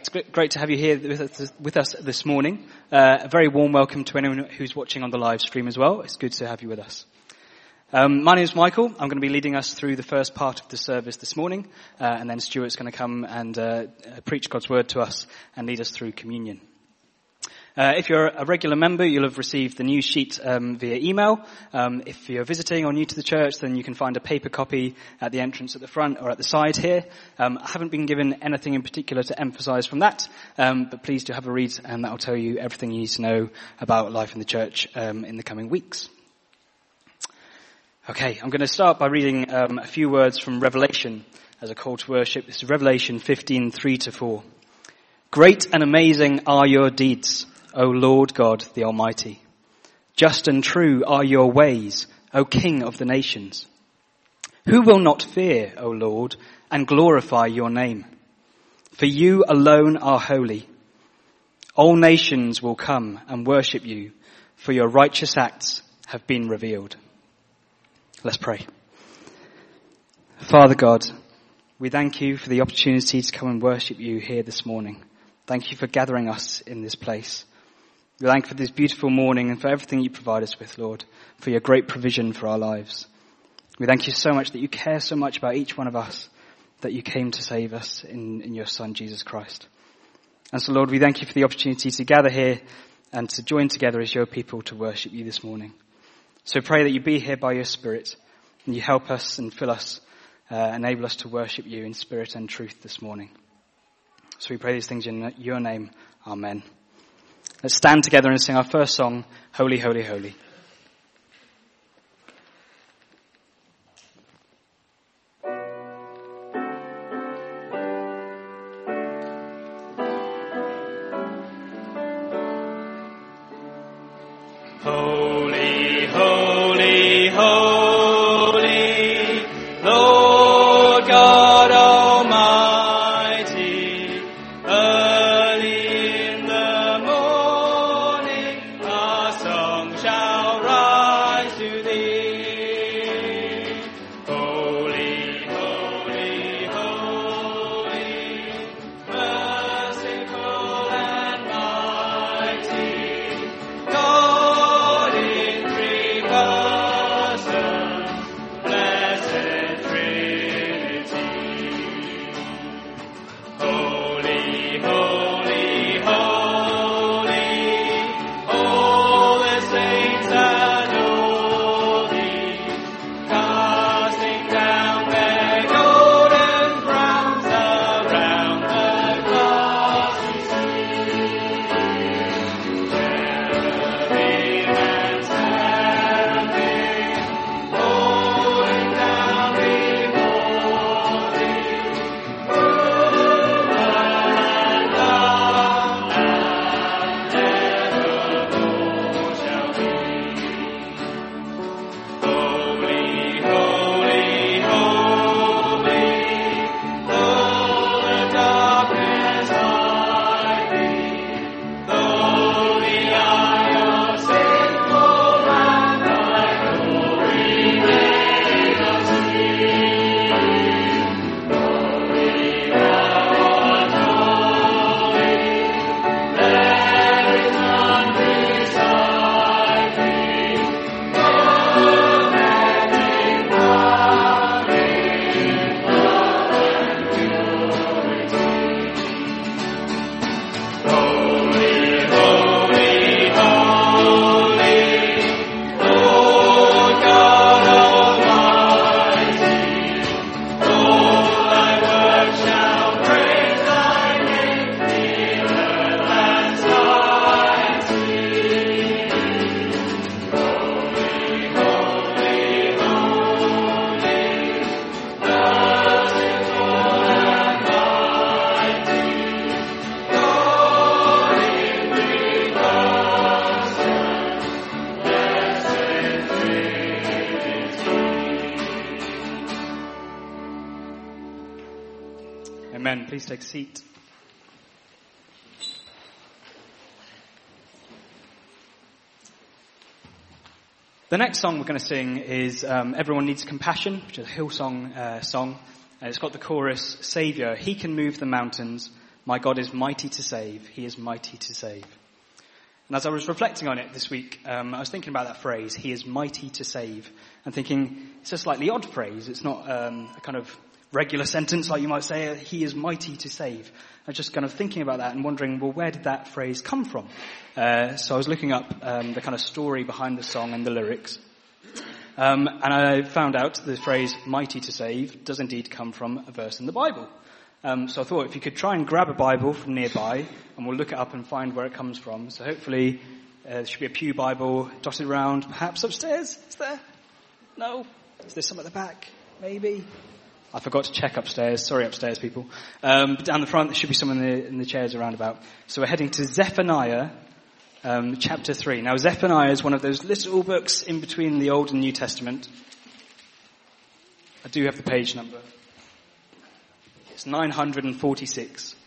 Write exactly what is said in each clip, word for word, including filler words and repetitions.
it's great to have you here with us, with us this morning. Uh, a very warm welcome to anyone who's watching on the live stream as well. It's good to have you with us. Um, my name is Michael. I'm going to be leading us through the first part of the service this morning, uh, and then Stuart's going to come and uh, preach God's word to us and lead us through communion. Uh, if you're a regular member, you'll have received the news sheet um, via email. Um, if you're visiting or new to the church, then you can find a paper copy at the entrance at the front or at the side here. Um, I haven't been given anything in particular to emphasise from that, um, but please do have a read, and that will tell you everything you need to know about life in the church um, in the coming weeks. Okay, I'm going to start by reading um, a few words from Revelation as a call to worship. This is Revelation fifteen, three to four. Great and amazing are your deeds, O Lord God, the Almighty. Just and true are your ways, O King of the nations. Who will not fear, O Lord, and glorify your name? For you alone are holy. All nations will come and worship you, for your righteous acts have been revealed. Let's pray. Father God, we thank you for the opportunity to come and worship you here this morning. Thank you for gathering us in this place. We thank you for this beautiful morning and for everything you provide us with, Lord, for your great provision for our lives. We thank you so much that you care so much about each one of us, that you came to save us in, in your Son, Jesus Christ. And so, Lord, we thank you for the opportunity to gather here and to join together as your people to worship you this morning. So pray that you be here by your Spirit and you help us and fill us, uh, enable us to worship you in spirit and truth this morning. So we pray these things in your name. Amen. Let's stand together and sing our first song, Holy, Holy, Holy. Holy, holy, holy, Lord God Almighty, early in the morning our song shall rise to thee. Holy, holy, holy, merciful and mighty, God in three persons, blessed Trinity. Holy, holy, holy, all the saints adore thee, casting down their golden crowns around the glassy sea. Cherubim and seraphim, falling down before thee, ruler and love, and evermore shall be. Holy, holy, holy, though the darkness hide thee, though the eye of sinful man thy glory may not see. Holy thou art holy, there is none beside thee, perfecting love in love and purity. Holy, holy, holy, Lord God Almighty, all thy works shall praise thy name, the earth and sky and sea. Holy, holy, holy, merciful and mighty, God in three persons, blessed Trinity. Amen. Please take a seat. The next song we're going to sing is um, Everyone Needs Compassion, which is a Hillsong uh, song. And it's got the chorus, Saviour, He can move the mountains, My God is mighty to save. He is mighty to save. And as I was reflecting on it this week, um, I was thinking about that phrase, he is mighty to save, and thinking it's a slightly odd phrase. It's not um, a kind of regular sentence like you might say, he is mighty to save. I was just kind of thinking about that and wondering, well, where did that phrase come from? Uh, so I was looking up um, the kind of story behind the song and the lyrics. Um, and I found out the phrase mighty to save does indeed come from a verse in the Bible. Um, so I thought if you could try and grab a Bible from nearby, and we'll look it up and find where it comes from. So hopefully uh, there should be a pew Bible dotted around, perhaps upstairs. Is there? No? Is there some at the back? Maybe? I forgot to check upstairs. Sorry, upstairs people. Um, but down the front there should be some in the, in the chairs around about. So we're heading to Zephaniah, um, chapter three. Now Zephaniah is one of those little books in between the Old and New Testament. I do have the page number. It's nine hundred forty-six.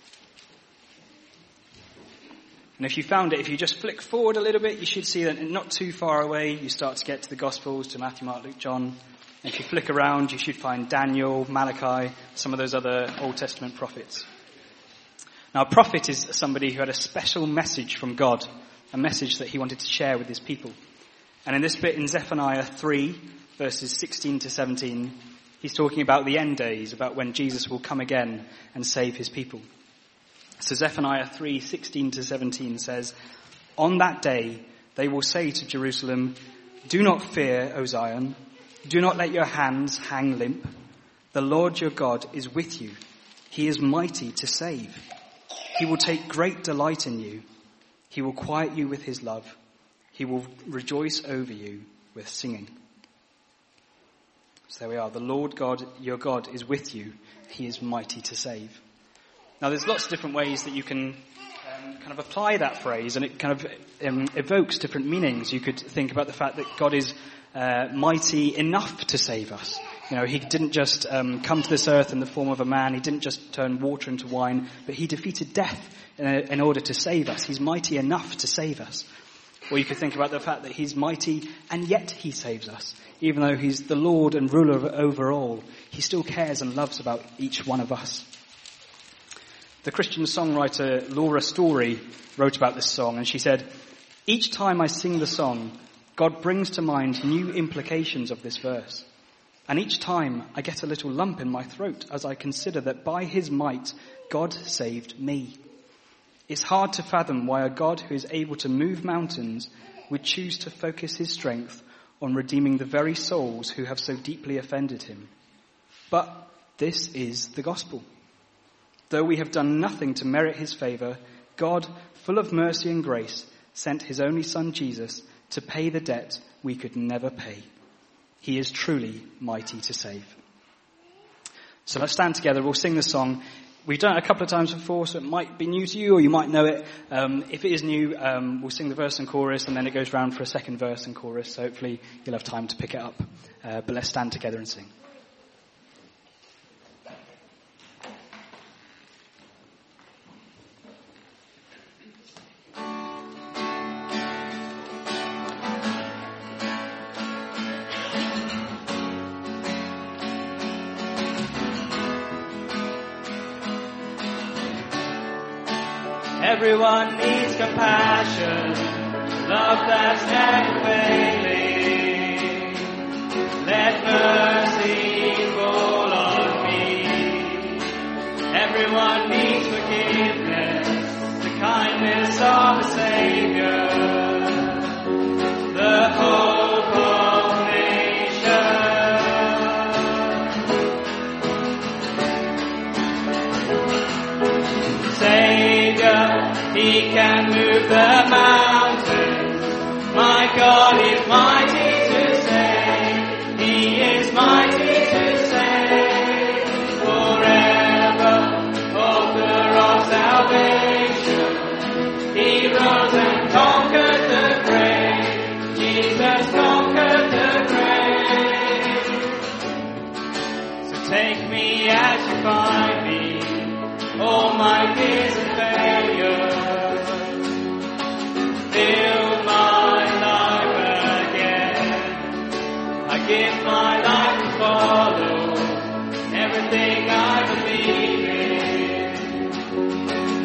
And if you found it, if you just flick forward a little bit, you should see that not too far away, you start to get to the Gospels, to Matthew, Mark, Luke, John. And if you flick around, you should find Daniel, Malachi, some of those other Old Testament prophets. Now, a prophet is somebody who had a special message from God, a message that he wanted to share with his people. And in this bit in Zephaniah three, verses sixteen to seventeen, he's talking about the end days, about when Jesus will come again and save his people. So Zephaniah three, sixteen to seventeen says, "On that day they will say to Jerusalem, 'Do not fear, O Zion. Do not let your hands hang limp. The Lord your God is with you. He is mighty to save. He will take great delight in you. He will quiet you with his love. He will rejoice over you with singing.'" So there we are. The Lord God, your God, is with you. He is mighty to save. Now there's lots of different ways that you can um, kind of apply that phrase, and it kind of um, evokes different meanings. You could think about the fact that God is uh, mighty enough to save us. You know, he didn't just um, come to this earth in the form of a man. He didn't just turn water into wine, but he defeated death in, in order to save us. He's mighty enough to save us. Or you could think about the fact that he's mighty and yet he saves us. Even though he's the Lord and ruler over all, he still cares and loves about each one of us. The Christian songwriter Laura Story wrote about this song, and she said, "Each time I sing the song, God brings to mind new implications of this verse. And each time I get a little lump in my throat as I consider that by his might, God saved me. It's hard to fathom why a God who is able to move mountains would choose to focus his strength on redeeming the very souls who have so deeply offended him. But this is the gospel. Though we have done nothing to merit his favour, God, full of mercy and grace, sent his only son Jesus to pay the debt we could never pay. He is truly mighty to save." So let's stand together. We'll sing the song. We've done it a couple of times before, so it might be new to you, or you might know it. Um, if it is new, um, we'll sing the verse and chorus, and then it goes round for a second verse and chorus. So hopefully you'll have time to pick it up. Uh, but let's stand together and sing. Everyone needs compassion, love that's never failing. Let mercy fall on me. Everyone needs forgiveness, the kindness of a Savior, the hope of nations. Savior, he can move the mountains. My God is mighty to save. He is mighty to save. Forever, author of salvation. He rose and conquered the grave. Jesus conquered the grave. So take me as you find me. All my fears and failure. Fill my life again. I give my life to follow everything I believe in.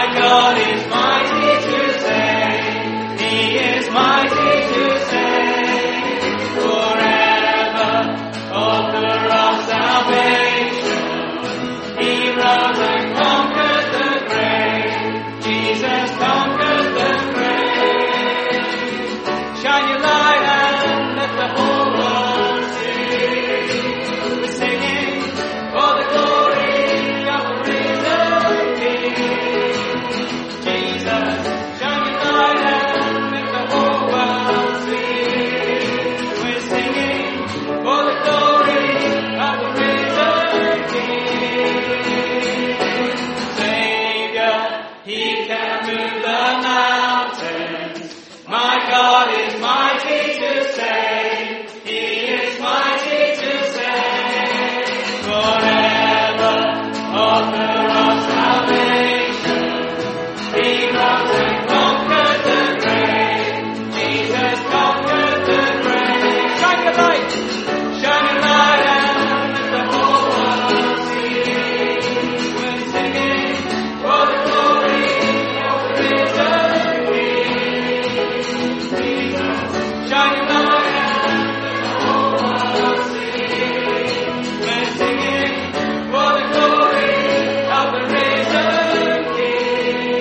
My God is mighty to save. He is mighty to save. Forever, author of salvation. He rose and conquered the grave. Jesus conquered the grave. Shine your light and let the whole world see. We're singing for the glory of the risen King. Jesus, shine your light and let the whole world see. We're singing for the glory of the risen King. Savior, He can move the mountains. My God is mighty to save. He is mighty to save. Forever, author of salvation. He rose and conquered the grave. Jesus conquered the grave. Shine your light. Shine your light and let the whole world see. We're singing for the glory of the risen King. Jesus, shine your light and let the whole world see. We're singing for the glory of the risen King.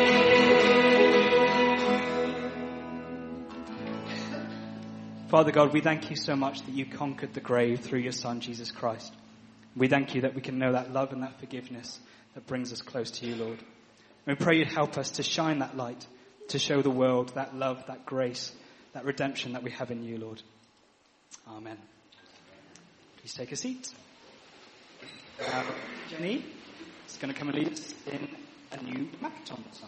Father God, we thank you so much that you conquered the grave through your Son, Jesus Christ. We thank you that we can know that love and that forgiveness that brings us close to you, Lord. And we pray you'd help us to shine that light, to show the world that love, that grace, that redemption that we have in you, Lord. Amen. Please take a seat. Um, Jenny is going to come and lead us in a new Makaton song.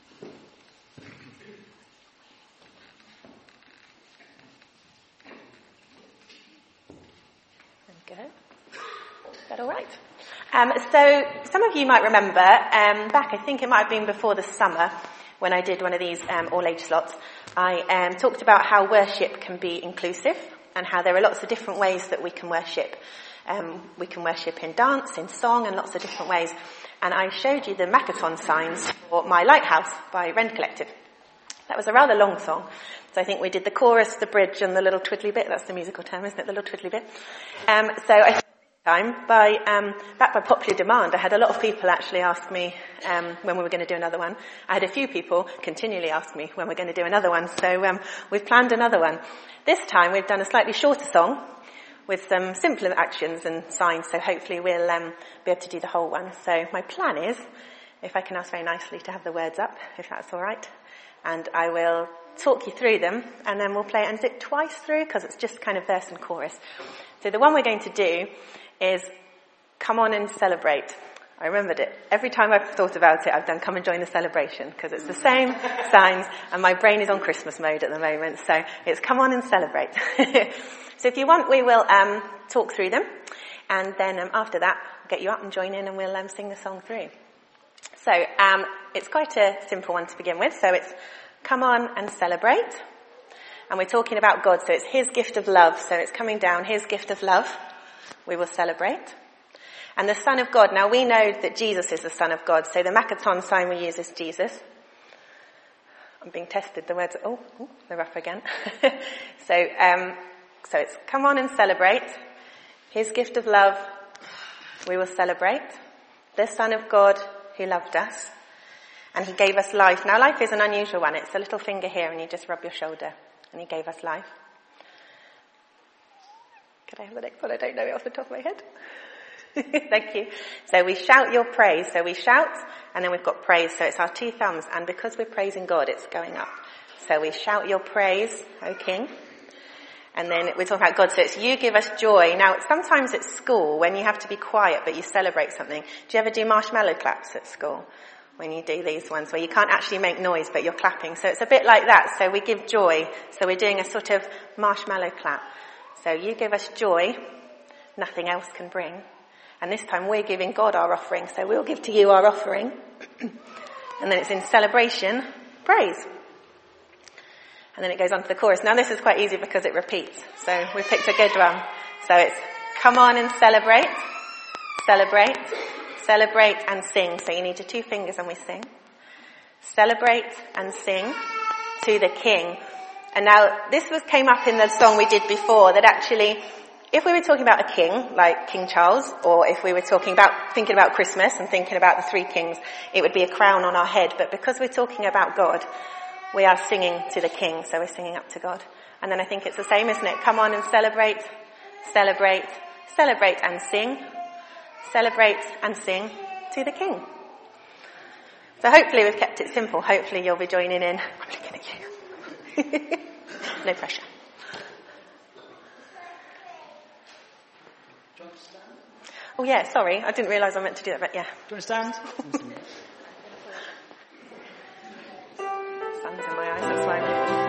There we go. Is that all right? Um, so some of you might remember, um, back I think it might have been before the summer, when I did one of these um, all-age slots, I um, talked about how worship can be inclusive and how there are lots of different ways that we can worship. Um, we can worship in dance, in song, and lots of different ways. And I showed you the Makaton signs for My Lighthouse by Rend Collective. That was a rather long song. So I think we did the chorus, the bridge, and the little twiddly bit. That's the musical term, isn't it? The little twiddly bit. Um, so I think time, by um, back by popular demand, I had a lot of people actually ask me um, when we were going to do another one. I had a few people continually ask me when we're going to do another one. So um, we've planned another one. This time we've done a slightly shorter song with some simpler actions and signs. So hopefully we'll um, be able to do the whole one. So my plan is, if I can ask very nicely to have the words up, if that's all right. And I will talk you through them, and then we'll play it and zip twice through, because it's just kind of verse and chorus. So the one we're going to do is Come On and Celebrate. I remembered it. Every time I've thought about it, I've done Come and Join the Celebration, because it's the same signs, and my brain is on Christmas mode at the moment, so it's Come On and Celebrate. So if you want, we will um, talk through them, and then um, after that, I'll get you up and join in, and we'll um, sing the song through. So um, it's quite a simple one to begin with. So it's Come On and Celebrate. And we're talking about God. So it's his gift of love. So it's coming down, his gift of love. We will celebrate. And the Son of God. Now we know that Jesus is the Son of God. So the Makaton sign we use is Jesus. I'm being tested. The words are, oh, oh they're up again. so, um, so it's Come On and Celebrate. His gift of love. We will celebrate. The Son of God, who loved us, and he gave us life. Now life is an unusual one. It's a little finger here and you just rub your shoulder, and he gave us life. Could I have the next one? I don't know it off the top of my head. Thank you. So we shout your praise. So we shout, and then we've got praise. So it's our two thumbs, and because we're praising God, it's going up. So we shout your praise, O King. And then we're talking about God, so it's you give us joy. Now, sometimes at school, when you have to be quiet but you celebrate something, do you ever do marshmallow claps at school? When you do these ones where you can't actually make noise but you're clapping. So it's a bit like that. So we give joy. So we're doing a sort of marshmallow clap. So you give us joy, nothing else can bring. And this time we're giving God our offering. So we'll give to you our offering. And then it's in celebration, praise. And then it goes on to the chorus. Now this is quite easy because it repeats. So we picked a good one. So it's come on and celebrate, celebrate, celebrate and sing. So you need your two fingers and we sing. celebrate and sing to the King. And now this was came up in the song we did before, that actually if we were talking about a king, like King Charles, or if we were talking about, thinking about Christmas and thinking about the three kings, it would be a crown on our head. But because we're talking about God, we are singing to the King, so we're singing up to God. And then I think it's the same, isn't it? Come on and celebrate, celebrate, celebrate and sing, celebrate and sing to the King. So hopefully we've kept it simple. Hopefully you'll be joining in. I'm looking at you. No pressure. Oh yeah, sorry, I didn't realise I meant to do that, but yeah. Do you want to stand? Sun's in my eyes, that's why.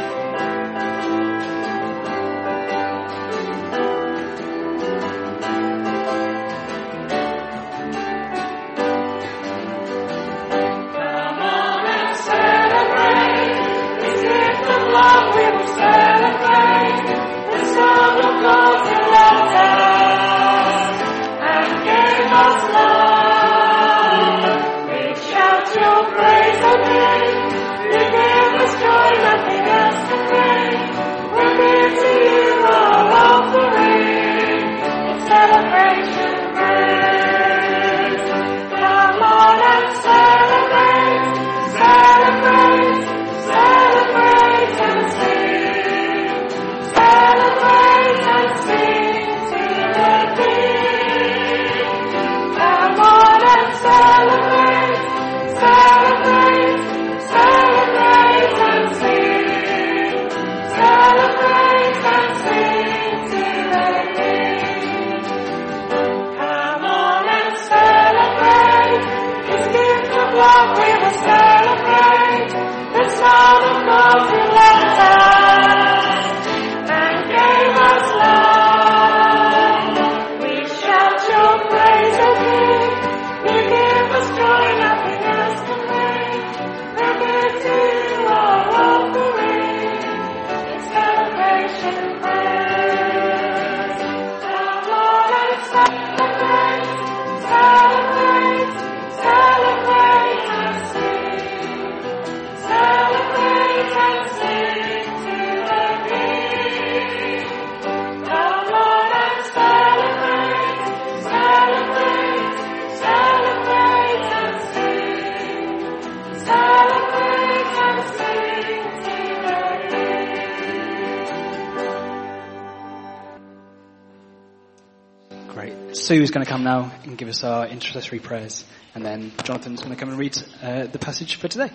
Sue's going to come now and give us our intercessory prayers, and then Jonathan's going to come and read uh, the passage for today.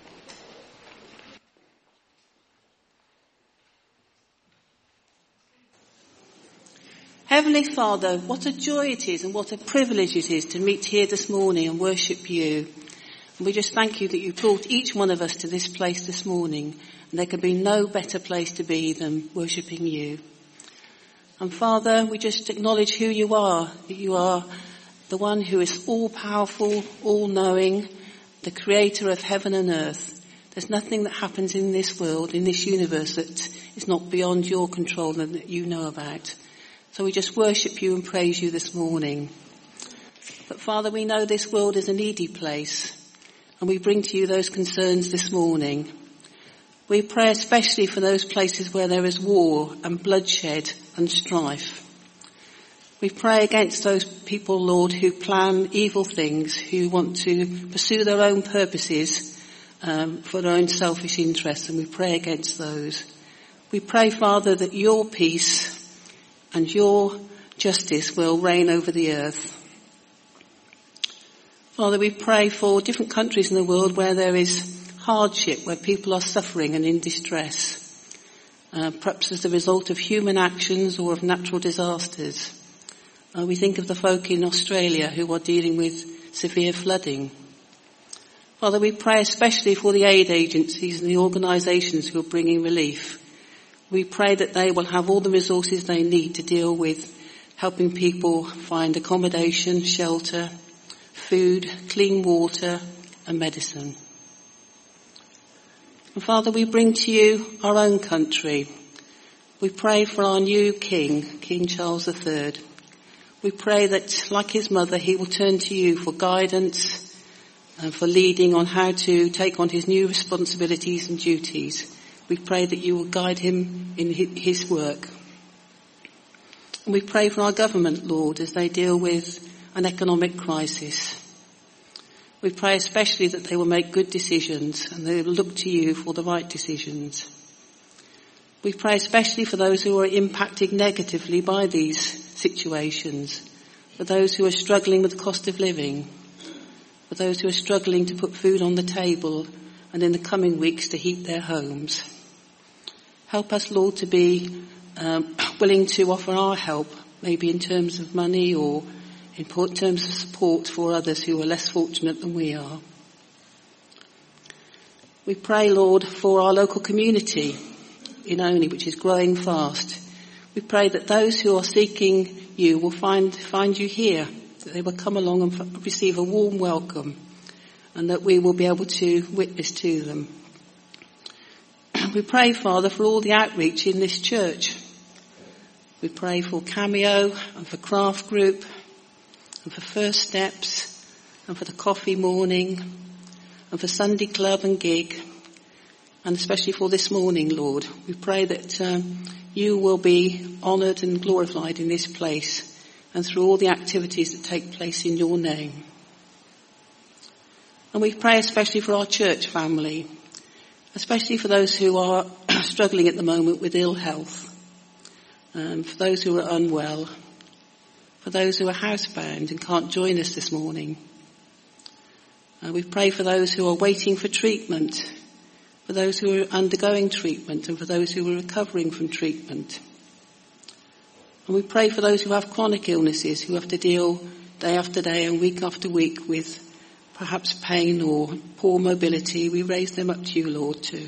Heavenly Father, what a joy it is and what a privilege it is to meet here this morning and worship you. And we just thank you that you brought each one of us to this place this morning, and there could be no better place to be than worshipping you. And Father, we just acknowledge who you are, that you are the one who is all-powerful, all-knowing, the creator of heaven and earth. There's nothing that happens in this world, in this universe, that is not beyond your control and that you know about. So we just worship you and praise you this morning. But Father, we know this world is a needy place, and we bring to you those concerns this morning. We pray especially for those places where there is war and bloodshed and strife. We pray against those people, Lord, who plan evil things, who want to pursue their own purposes um, for their own selfish interests, and we pray against those. We pray, Father, that your peace and your justice will reign over the earth. Father, we pray for different countries in the world where there is hardship, where people are suffering and in distress, uh, perhaps as a result of human actions or of natural disasters. Uh, we think of the folk in Australia who are dealing with severe flooding. Father, we pray especially for the aid agencies and the organisations who are bringing relief. We pray that they will have all the resources they need to deal with helping people find accommodation, shelter, food, clean water and medicine. And Father, we bring to you our own country. We pray for our new King, King Charles the Third. We pray that, like his mother, he will turn to you for guidance, and for leading on how to take on his new responsibilities and duties. We pray that you will guide him in his work. And we pray for our government, Lord, as they deal with an economic crisis. We pray especially that they will make good decisions and they will look to you for the right decisions. We pray especially for those who are impacted negatively by these situations, for those who are struggling with the cost of living, for those who are struggling to put food on the table and in the coming weeks to heat their homes. Help us, Lord, to be um, willing to offer our help, maybe in terms of money or in terms of support for others who are less fortunate than we are. We pray, Lord, for our local community in Only, which is growing fast. We pray that those who are seeking you will find find you here, that they will come along and receive a warm welcome, and that we will be able to witness to them. We pray, Father, for all the outreach in this church. We pray for Cameo and for Craft Group and for First Steps and for the coffee morning and for Sunday Club and Gig, and especially for this morning, Lord. We pray that um, you will be honoured and glorified in this place and through all the activities that take place in your name. And we pray especially for our church family, especially for those who are struggling at the moment with ill health, um, for those who are unwell, for those who are housebound and can't join us this morning. Uh, we pray for those who are waiting for treatment, for those who are undergoing treatment, and for those who are recovering from treatment. And we pray for those who have chronic illnesses, who have to deal day after day and week after week with perhaps pain or poor mobility. We raise them up to you, Lord, too.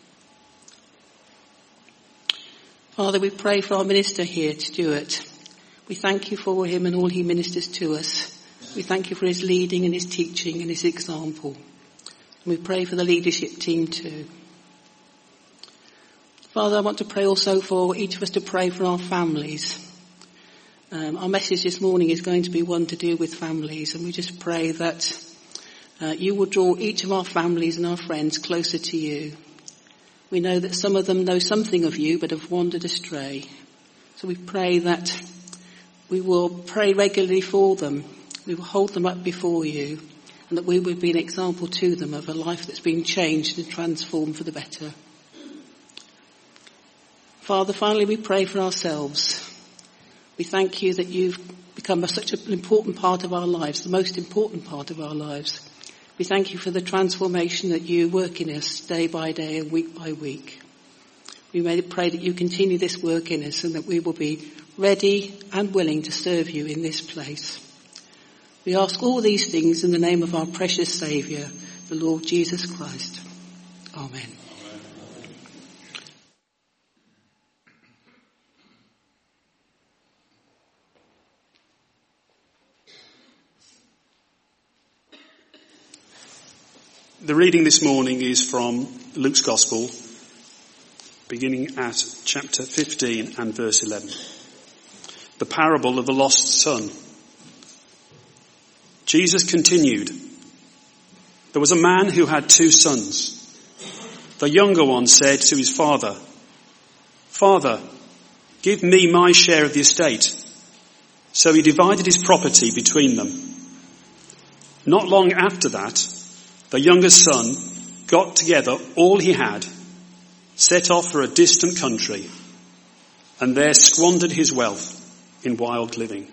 Father, we pray for our minister here, Stuart. We thank you for him and all he ministers to us. We thank you for his leading and his teaching and his example. And we pray for the leadership team too. Father, I want to pray also for each of us to pray for our families. Um, our message this morning is going to be one to do with families, and we just pray that uh, you will draw each of our families and our friends closer to you. We know that some of them know something of you but have wandered astray. So we pray that we will pray regularly for them. We will hold them up before you, and that we will be an example to them of a life that's been changed and transformed for the better. Father, finally we pray for ourselves. We thank you that you've become a, such an important part of our lives, the most important part of our lives. We thank you for the transformation that you work in us day by day and week by week. We may pray that you continue this work in us and that we will be ready and willing to serve you in this place. We ask all these things in the name of our precious Saviour, the Lord Jesus Christ. Amen. The reading this morning is from Luke's Gospel, beginning at chapter fifteen and verse eleven. The parable of the lost son. Jesus continued, there was a man who had two sons. The younger one said to his father, Father, give me my share of the estate. So he divided his property between them. Not long after that, the younger son got together all he had, set off for a distant country, and there squandered his wealth in wild living.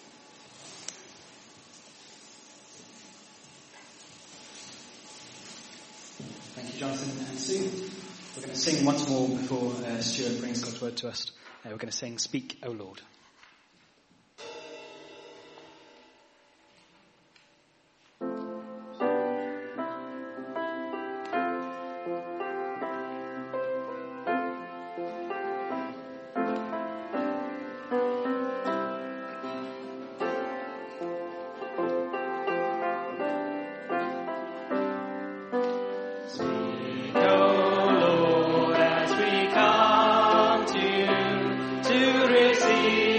Thank you, Jonathan and Sue. We're going to sing once more before uh, Stuart brings God's word to us. Uh, we're going to sing Speak, O Lord. See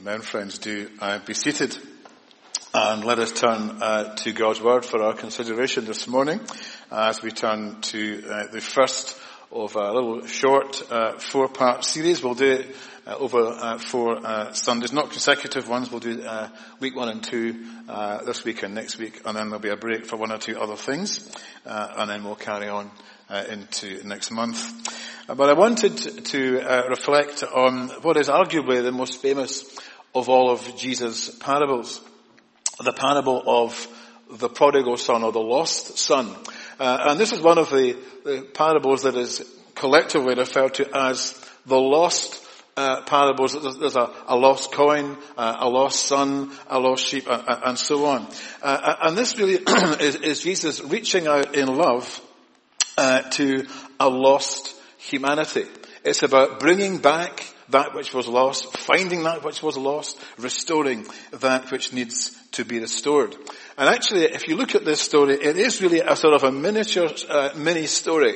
Amen, friends. Do uh, be seated and let us turn uh, to God's Word for our consideration this morning as we turn to uh, the first of a little short uh, four-part series. We'll do it uh, over uh, four uh, Sundays, not consecutive ones. We'll do uh, week one and two uh, this week and next week, and then there'll be a break for one or two other things, uh, and then we'll carry on uh, into next month. But I wanted to uh, reflect on what is arguably the most famous of all of Jesus' parables, the parable of the prodigal son or the lost son. Uh, and this is one of the, the parables that is collectively referred to as the lost uh, parables. There's, there's a, a lost coin, uh, a lost son, a lost sheep, uh, and so on. Uh, and this really is, is Jesus reaching out in love uh, to a lost humanity. It's about bringing back that which was lost, finding that which was lost, restoring that which needs to be restored. And actually, if you look at this story, it is really a sort of a miniature, uh, mini story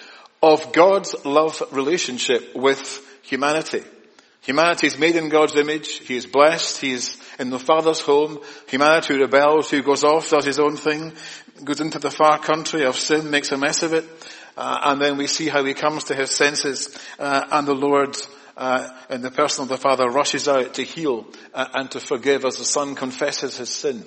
of God's love relationship with humanity. Humanity is made in God's image. He is blessed. He is in the Father's home. Humanity rebels, who goes off, does his own thing, goes into the far country of sin, makes a mess of it. Uh, and then we see how he comes to his senses, uh, and the Lord, uh, in the person of the Father, rushes out to heal uh, and to forgive as the Son confesses his sin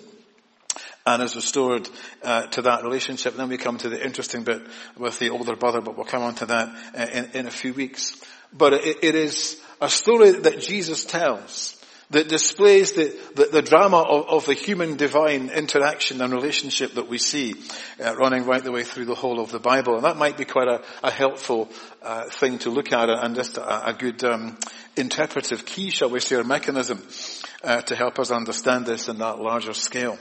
and is restored uh, to that relationship. And then we come to the interesting bit with the older brother, but we'll come on to that uh, in, in a few weeks. But it, it is a story that Jesus tells that displays the, the, the drama of, of the human-divine interaction and relationship that we see uh, running right the way through the whole of the Bible. And that might be quite a, a helpful uh, thing to look at, and just a, a good um, interpretive key, shall we say, or mechanism uh, to help us understand this in that larger scale.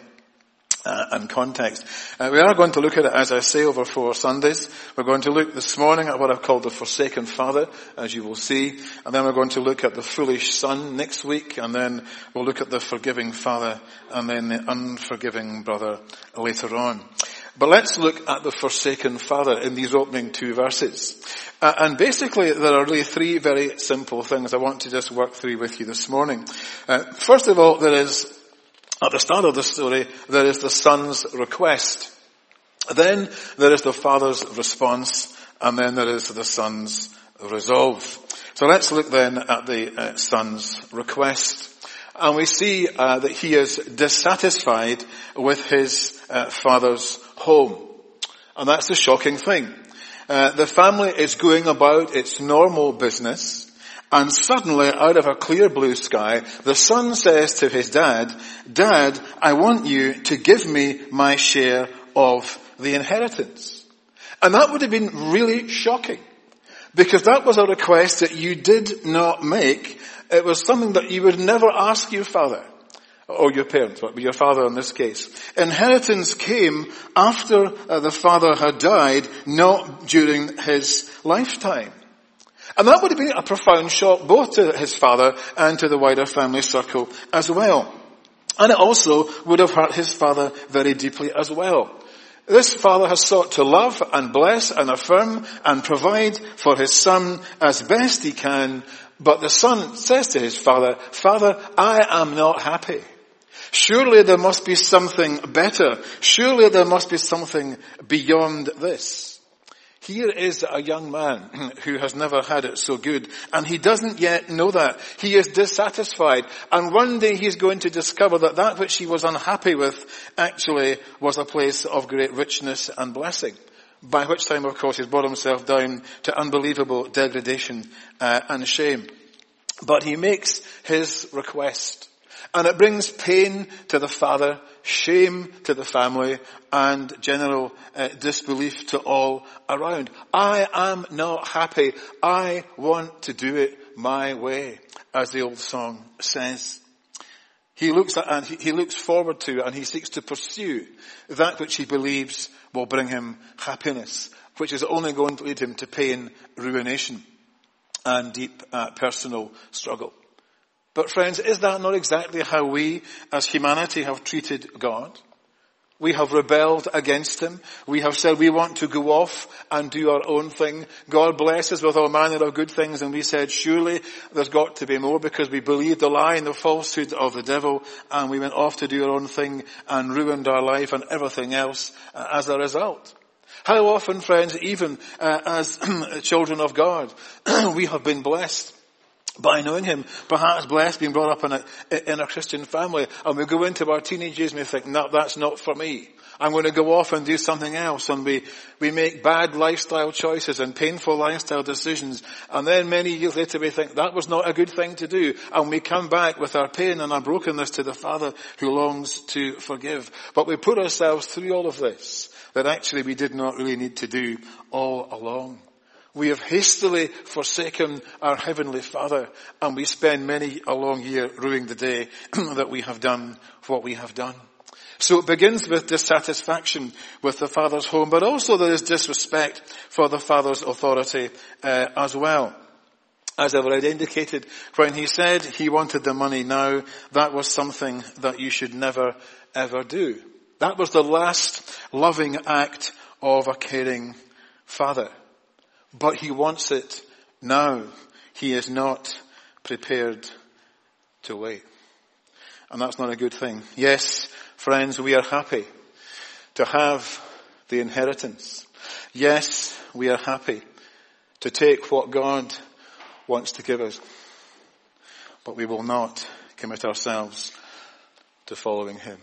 Uh, and context. Uh, we are going to look at it, as I say, over four Sundays. We're going to look this morning at what I've called the forsaken father, as you will see. And then we're going to look at the foolish son next week. And then we'll look at the forgiving father and then the unforgiving brother later on. But let's look at the forsaken father in these opening two verses. Uh, and basically there are really three very simple things I want to just work through with you this morning. Uh, first of all, there is At the start of the story, there is the son's request. Then there is the father's response, and then there is the son's resolve. So let's look then at the uh, son's request. And we see uh, that he is dissatisfied with his uh, father's home. And that's a shocking thing. Uh, the family is going about its normal business. And suddenly, out of a clear blue sky, the son says to his dad, "Dad, I want you to give me my share of the inheritance." And that would have been really shocking, because that was a request that you did not make. It was something that you would never ask your father, or your parents, but your father in this case. Inheritance came after uh, the father had died, not during his lifetime. And that would have been a profound shock both to his father and to the wider family circle as well. And it also would have hurt his father very deeply as well. This father has sought to love and bless and affirm and provide for his son as best he can, but the son says to his father, "Father, I am not happy. Surely there must be something better. Surely there must be something beyond this." Here is a young man who has never had it so good, and he doesn't yet know that. He is dissatisfied, and one day he's going to discover that that which he was unhappy with actually was a place of great richness and blessing. By which time, of course, he's brought himself down to unbelievable degradation uh, and shame. But he makes his request. And it brings pain to the father, shame to the family, and general uh, disbelief to all around. I am not happy. I want to do it my way, as the old song says. He looks at, and he, he looks forward to, and he seeks to pursue that which he believes will bring him happiness, which is only going to lead him to pain, ruination, and deep uh, personal struggle. But friends, is that not exactly how we as humanity have treated God? We have rebelled against him. We have said we want to go off and do our own thing. God bless us with all manner of good things, and we said surely there's got to be more, because we believed the lie and the falsehood of the devil, and we went off to do our own thing and ruined our life and everything else uh, as a result. How often, friends, even uh, as children of God, we have been blessed by knowing him, perhaps blessed being brought up in a, in a Christian family, and we go into our teenage years and we think, no, that's not for me. I'm going to go off and do something else, and we, we make bad lifestyle choices and painful lifestyle decisions, and then many years later we think that was not a good thing to do, and we come back with our pain and our brokenness to the Father who longs to forgive. But we put ourselves through all of this that actually we did not really need to do all along. We have hastily forsaken our Heavenly Father, and we spend many a long year ruining the day that we have done what we have done. So it begins with dissatisfaction with the Father's home, but also there is disrespect for the Father's authority uh, as well. As I've already indicated, when he said he wanted the money now, that was something that you should never ever do. That was the last loving act of a caring father. But he wants it now. He is not prepared to wait. And that's not a good thing. Yes, friends, we are happy to have the inheritance. Yes, we are happy to take what God wants to give us. But we will not commit ourselves to following him.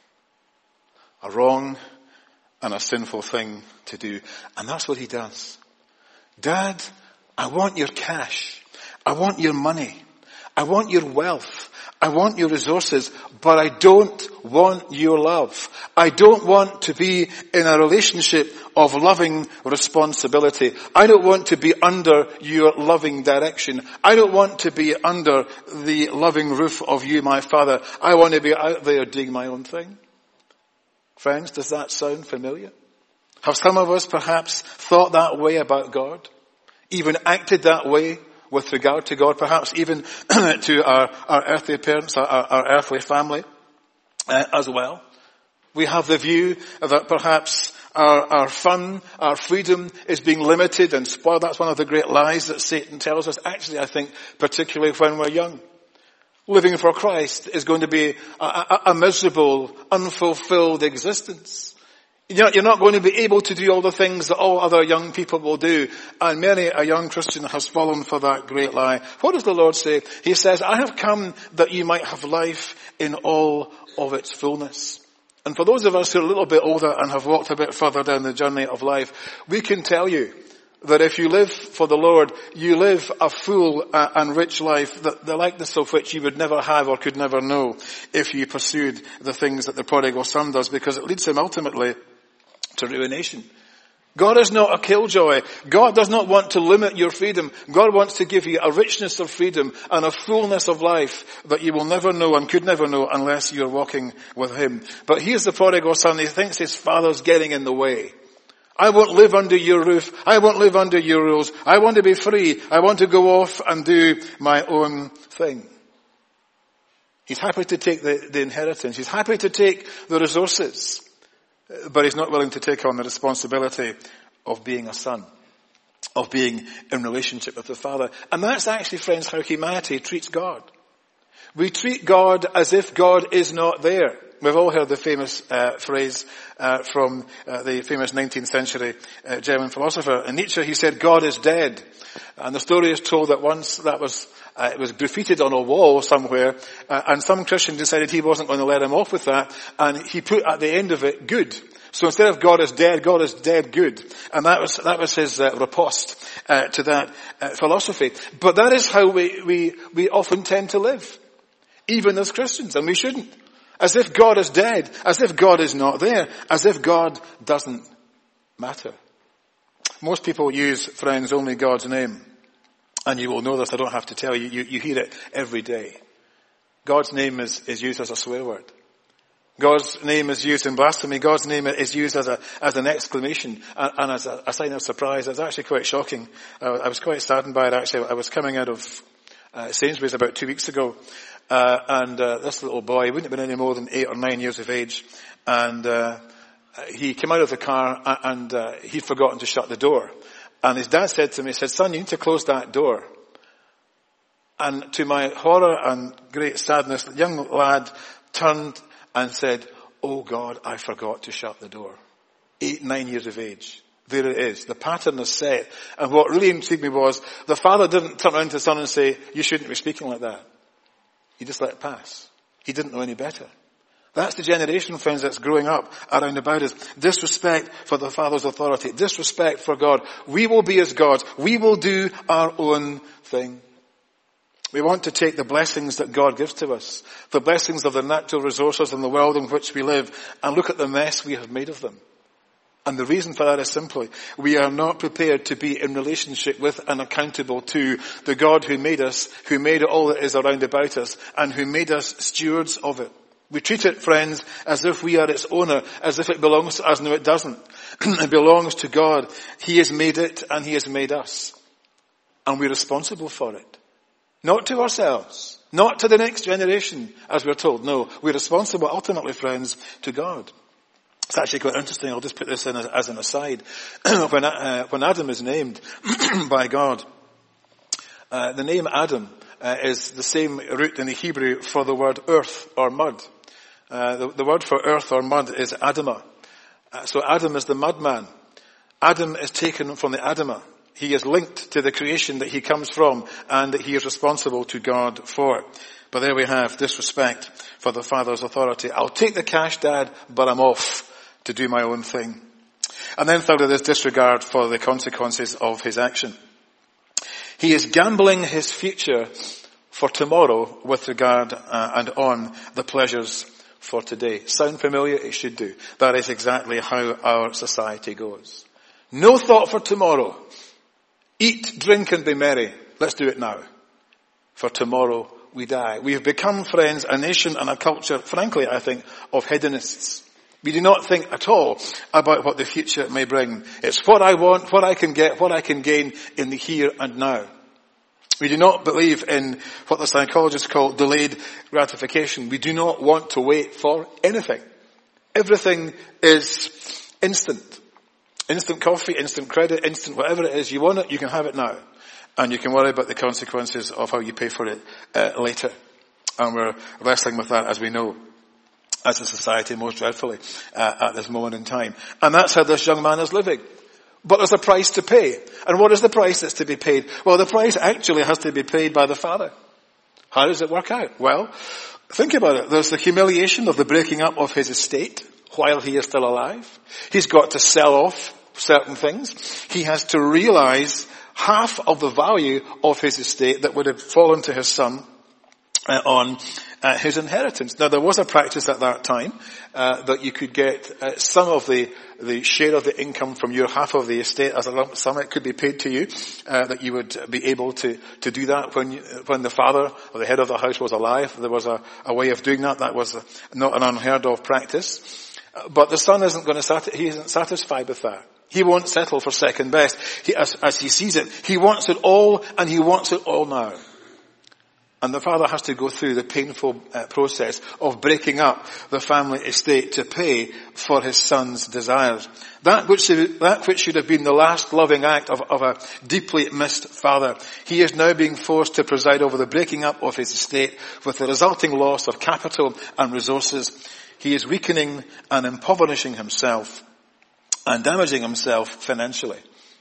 A wrong and a sinful thing to do. And that's what he does. Dad, I want your cash. I want your money. I want your wealth. I want your resources, but I don't want your love. I don't want to be in a relationship of loving responsibility. I don't want to be under your loving direction. I don't want to be under the loving roof of you, my Father. I want to be out there doing my own thing. Friends, does that sound familiar? Have some of us perhaps thought that way about God? Even acted that way with regard to God? Perhaps even to our, our earthly parents, our, our earthly family uh, as well? We have the view that perhaps our, our fun, our freedom is being limited and spoiled. That's one of the great lies that Satan tells us. Actually, I think particularly when we're young. Living for Christ is going to be a, a, a miserable, unfulfilled existence. You're not going to be able to do all the things that all other young people will do. And many a young Christian has fallen for that great lie. What does the Lord say? He says, I have come that you might have life in all of its fullness. And for those of us who are a little bit older and have walked a bit further down the journey of life, we can tell you that if you live for the Lord, you live a full uh, and rich life, that the likeness of which you would never have or could never know if you pursued the things that the prodigal son does, because it leads him ultimately to ruination. God is not a killjoy. God does not want to limit your freedom. God wants to give you a richness of freedom and a fullness of life that you will never know and could never know unless you're walking with him. But here's the prodigal son. He thinks his father's getting in the way. I won't live under your roof. I won't live under your rules. I want to be free. I want to go off and do my own thing. He's happy to take the, the inheritance. He's happy to take the resources. But he's not willing to take on the responsibility of being a son, of being in relationship with the Father. And that's actually, friends, how humanity treats God. We treat God as if God is not there. We've all heard the famous uh, phrase uh, from uh, the famous nineteenth century uh, German philosopher Nietzsche. He said, God is dead. And the story is told that once that was uh, it was graffitied on a wall somewhere, uh, and some Christian decided he wasn't going to let him off with that, and he put at the end of it, good. So instead of God is dead, God is dead good. And that was that was his uh, riposte uh, to that uh, philosophy. But that is how we, we, we often tend to live, even as Christians, and we shouldn't. As if God is dead, as if God is not there, as if God doesn't matter. Most people use, friends, only God's name. And you will know this, I don't have to tell you, you, you hear it every day. God's name is, is used as a swear word. God's name is used in blasphemy. God's name is used as a as an exclamation and, and as a, a sign of surprise. It's actually quite shocking. I, I was quite saddened by it, actually. I was coming out of uh, Sainsbury's about two weeks ago. Uh, and uh, this little boy, he wouldn't have been any more than eight or nine years of age, And uh, he came out of the car and uh, he'd forgotten to shut the door. And his dad said to me, he said, son, you need to close that door. And to my horror and great sadness, the young lad turned and said, oh God, I forgot to shut the door. Eight, nine years of age. There it is. The pattern is set. And what really intrigued me was the father didn't turn around to his son and say, you shouldn't be speaking like that. He just let it pass. He didn't know any better. That's the generation, friends, that's growing up around about us. Disrespect for the father's authority. Disrespect for God. We will be as gods. We will do our own thing. We want to take the blessings that God gives to us, the blessings of the natural resources in the world in which we live, and look at the mess we have made of them. And the reason for that is simply, we are not prepared to be in relationship with and accountable to the God who made us, who made all that is around about us, and who made us stewards of it. We treat it, friends, as if we are its owner, as if it belongs to us. No, it doesn't. It belongs to God. He has made it and He has made us. And we're responsible for it. Not to ourselves, not to the next generation, as we're told. No, we're responsible ultimately, friends, to God. It's actually quite interesting. I'll just put this in as, as an aside. when, uh, when Adam is named by God, uh, the name Adam uh, is the same root in the Hebrew for the word earth or mud. Uh, the, the word for earth or mud is Adamah. Uh, so Adam is the mud man. Adam is taken from the Adamah. He is linked to the creation that he comes from and that he is responsible to God for. But there we have disrespect for the father's authority. I'll take the cash, Dad, but I'm off to do my own thing. And then thirdly, there's disregard for the consequences of his action. He is gambling his future for tomorrow with regard uh, and on the pleasures for today. Sound familiar? It should do. That is exactly how our society goes. No thought for tomorrow. Eat, drink and be merry. Let's do it now. For tomorrow we die. We have become, friends, a nation and a culture, frankly, I think, of hedonists. We do not think at all about what the future may bring. It's what I want, what I can get, what I can gain in the here and now. We do not believe in what the psychologists call delayed gratification. We do not want to wait for anything. Everything is instant. Instant coffee, instant credit, instant whatever it is. You want it, you can have it now. And you can worry about the consequences of how you pay for it uh, later. And we're wrestling with that, as we know, as a society most dreadfully uh, at this moment in time. And that's how this young man is living. But there's a price to pay. And what is the price that's to be paid? Well, the price actually has to be paid by the father. How does it work out? Well, think about it. There's the humiliation of the breaking up of his estate while he is still alive. He's got to sell off certain things. He has to realize half of the value of his estate that would have fallen to his son uh, on uh, his inheritance. Now, there was a practice at that time uh, that you could get uh, some of the the share of the income from your half of the estate as a lump sum. It could be paid to you, uh, that you would be able to to do that when you, when the father or the head of the house was alive. There was a, a way of doing that. That was a, not an unheard of practice. Uh, but the son isn't going to sati- he isn't satisfied with that. He won't settle for second best. He, as, as he sees it, he wants it all, and he wants it all now. And the father has to go through the painful uh, process of breaking up the family estate to pay for his son's desires. That which, that which should have been the last loving act of, of a deeply missed father. He is now being forced to preside over the breaking up of his estate with the resulting loss of capital and resources. He is weakening and impoverishing himself and damaging himself financially.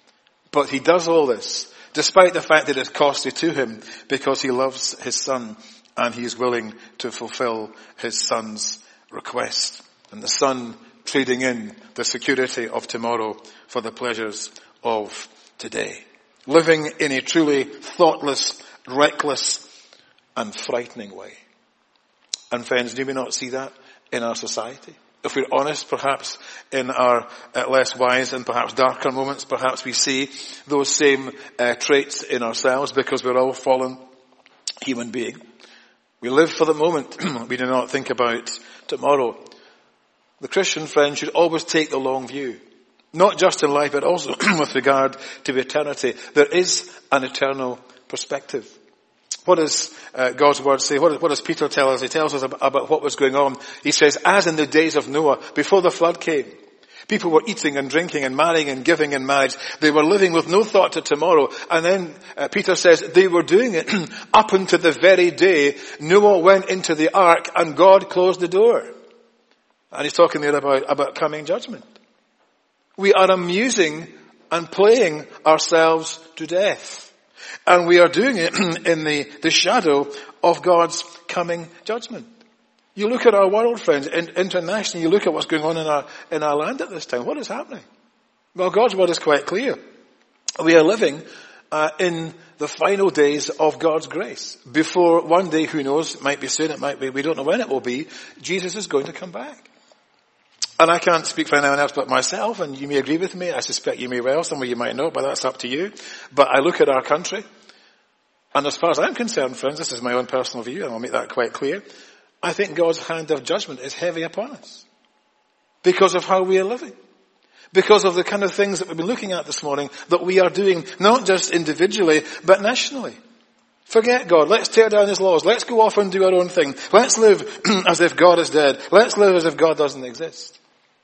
But he does all this despite the fact that it's costly to him, because he loves his son and he is willing to fulfill his son's request. And the son trading in the security of tomorrow for the pleasures of today. Living in a truly thoughtless, reckless and frightening way. And friends, do we not see that in our society? If we're honest, perhaps in our uh, less wise and perhaps darker moments, perhaps we see those same uh, traits in ourselves, because we're all fallen human beings. We live for the moment. We do not think about tomorrow. The Christian friend should always take the long view. Not just in life, but also with regard to eternity. There is an eternal perspective. What does uh, God's word say? What, what does Peter tell us? He tells us about, about what was going on. He says, as in the days of Noah, before the flood came, people were eating and drinking and marrying and giving in marriage. They were living with no thought to tomorrow. And then uh, Peter says they were doing it up until the very day Noah went into the ark and God closed the door. And he's talking there about, about coming judgment. We are amusing and playing ourselves to death. And we are doing it in the, the shadow of God's coming judgment. You look at our world, friends, internationally, you look at what's going on in our, in our land at this time. What is happening? Well, God's word is quite clear. We are living uh, in the final days of God's grace. Before one day, who knows, it might be soon, it might be, we don't know when it will be, Jesus is going to come back. And I can't speak for anyone else but myself, and you may agree with me, I suspect you may well, some of you might not, but that's up to you. But I look at our country, and as far as I'm concerned, friends, this is my own personal view, and I'll make that quite clear, I think God's hand of judgment is heavy upon us. Because of how we are living. Because of the kind of things that we've been looking at this morning, that we are doing, not just individually, but nationally. Forget God. Let's tear down his laws. Let's go off and do our own thing. Let's live as if God is dead. Let's live as if God doesn't exist.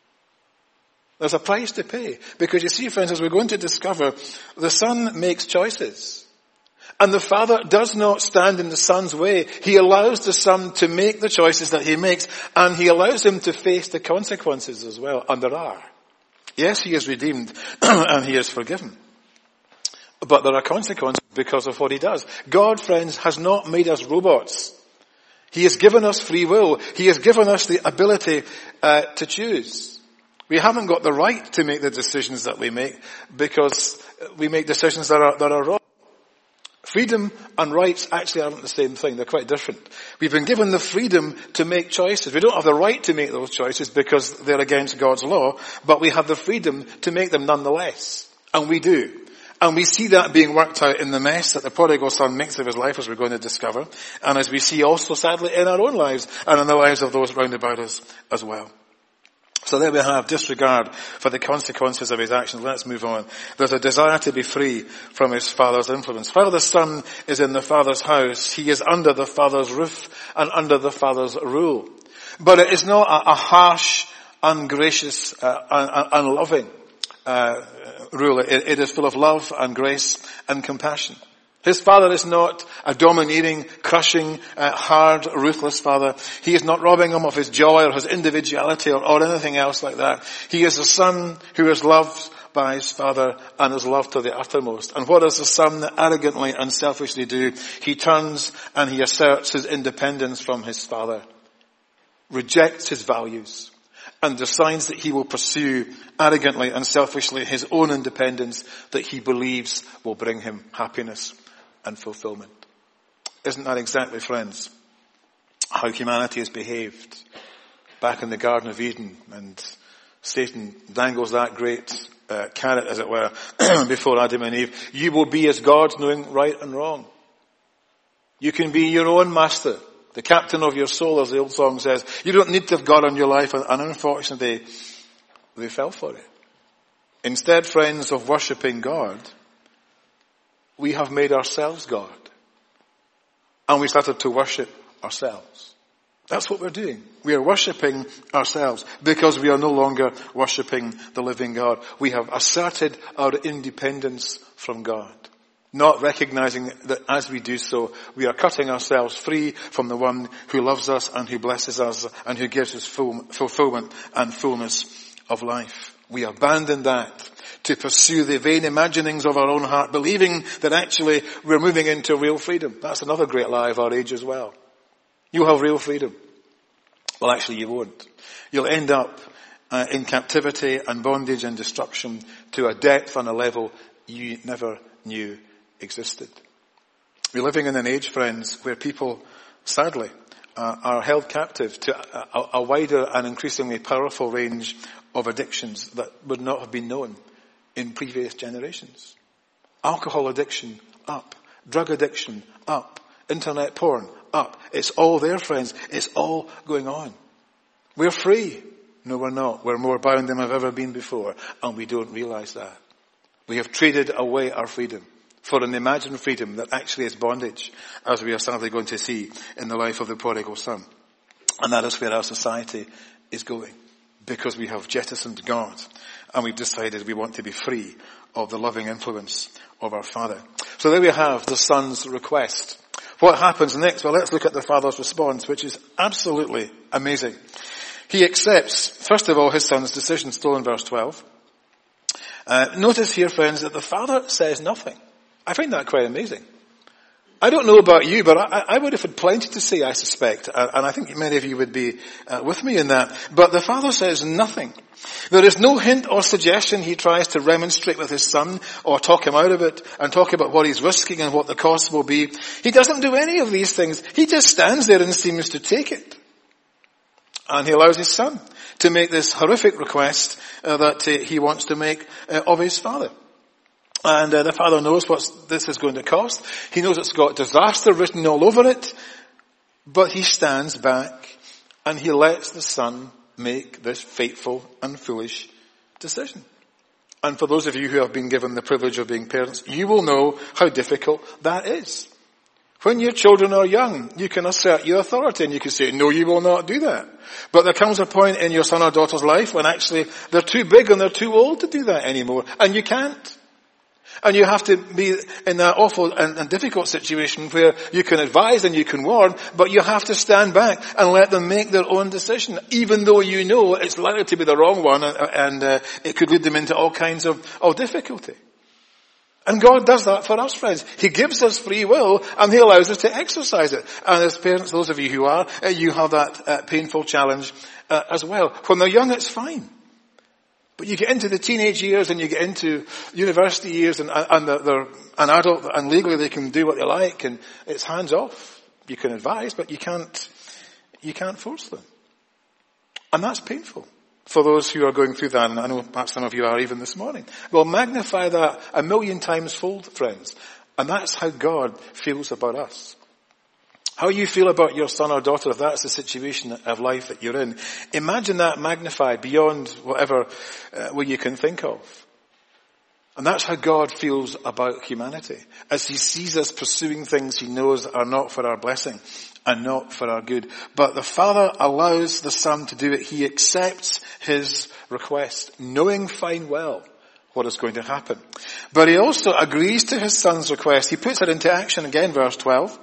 There's a price to pay. Because you see, friends, as we're going to discover, the Son makes choices. And the Father does not stand in the Son's way. He allows the Son to make the choices that he makes. And he allows him to face the consequences as well. And there are. Yes, he is redeemed and he is forgiven. But there are consequences because of what he does. God, friends, has not made us robots. He has given us free will. He has given us the ability uh, to choose. We haven't got the right to make the decisions that we make because we make decisions that are, that are wrong. Freedom and rights actually aren't the same thing. They're quite different. We've been given the freedom to make choices. We don't have the right to make those choices because they're against God's law, but we have the freedom to make them nonetheless. And we do. And we see that being worked out in the mess that the prodigal son makes of his life, as we're going to discover. And as we see also, sadly, in our own lives and in the lives of those round about us as well. So there we have disregard for the consequences of his actions. Let's move on. There's a desire to be free from his father's influence. While the son is in the father's house, he is under the father's roof and under the father's rule. But it is not a, a harsh, ungracious, uh, un, unloving uh, rule. It, it is full of love and grace and compassion. His father is not a domineering, crushing, uh, hard, ruthless father. He is not robbing him of his joy or his individuality or, or anything else like that. He is a son who is loved by his father and is loved to the uttermost. And what does the son arrogantly and selfishly do? He turns and he asserts his independence from his father, rejects his values, and decides that he will pursue arrogantly and selfishly his own independence that he believes will bring him happiness and fulfillment. Isn't that exactly, friends, how humanity has behaved back in the Garden of Eden? And Satan dangles that great uh, carrot, as it were, before Adam and Eve. You will be as gods, knowing right and wrong. You can be your own master, the captain of your soul, as the old song says. You don't need to have God on your life, and unfortunately, they fell for it. Instead, friends, of worshipping God, we have made ourselves God. And we started to worship ourselves. That's what we're doing. We are worshipping ourselves because we are no longer worshipping the living God. We have asserted our independence from God, not recognizing that as we do so, we are cutting ourselves free from the one who loves us and who blesses us and who gives us full, fulfillment and fullness of life. We abandon that to pursue the vain imaginings of our own heart, believing that actually we're moving into real freedom. That's another great lie of our age as well. You'll have real freedom. Well, actually you won't. You'll end up uh, in captivity and bondage and destruction to a depth and a level you never knew existed. We're living in an age, friends, where people, sadly, uh, are held captive to a, a wider and increasingly powerful range of addictions that would not have been known in previous generations. Alcohol addiction, up. Drug addiction, up. Internet porn, up. It's all there, friends. It's all going on. We're free. No, we're not. We're more bound than we've ever been before, and we don't realize that. We have traded away our freedom for an imagined freedom that actually is bondage, as we are sadly going to see in the life of the prodigal son. And that is where our society is going, because we have jettisoned God and we've decided we want to be free of the loving influence of our Father. So there we have the son's request. What happens next? Well, let's look at the father's response, which is absolutely amazing. He accepts, first of all, his son's decision, still in verse twelve. Uh, notice here, friends, that the father says nothing. I find that quite amazing. I don't know about you, but I, I would have had plenty to say, I suspect, and I think many of you would be uh, with me in that. But the father says nothing. There is no hint or suggestion he tries to remonstrate with his son or talk him out of it and talk about what he's risking and what the cost will be. He doesn't do any of these things. He just stands there and seems to take it. And he allows his son to make this horrific request uh, that uh, he wants to make uh, of his father. And uh, the father knows what this is going to cost. He knows it's got disaster written all over it. But he stands back and he lets the son make this fateful and foolish decision. And for those of you who have been given the privilege of being parents, you will know how difficult that is. When your children are young, you can assert your authority and you can say, no, you will not do that. But there comes a point in your son or daughter's life when actually they're too big and they're too old to do that anymore. And you can't. And you have to be in that awful and, and difficult situation where you can advise and you can warn, but you have to stand back and let them make their own decision, even though you know it's likely to be the wrong one and, and uh, it could lead them into all kinds of, of difficulty. And God does that for us, friends. He gives us free will and He allows us to exercise it. And as parents, those of you who are, uh, you have that uh, painful challenge uh, as well. When they're young, it's fine. But you get into the teenage years and you get into university years and, and they're an adult and legally they can do what they like and it's hands off. You can advise, but you can't, you can't force them. And that's painful for those who are going through that. And I know perhaps some of you are even this morning. Well, magnify that a million times fold, friends. And that's how God feels about us. How you feel about your son or daughter, if that's the situation of life that you're in, imagine that magnified beyond whatever uh, way you can think of. And that's how God feels about humanity. As He sees us pursuing things He knows are not for our blessing and not for our good. But the Father allows the Son to do it. He accepts His request, knowing fine well what is going to happen. But He also agrees to His Son's request. He puts it into action again, verse twelve.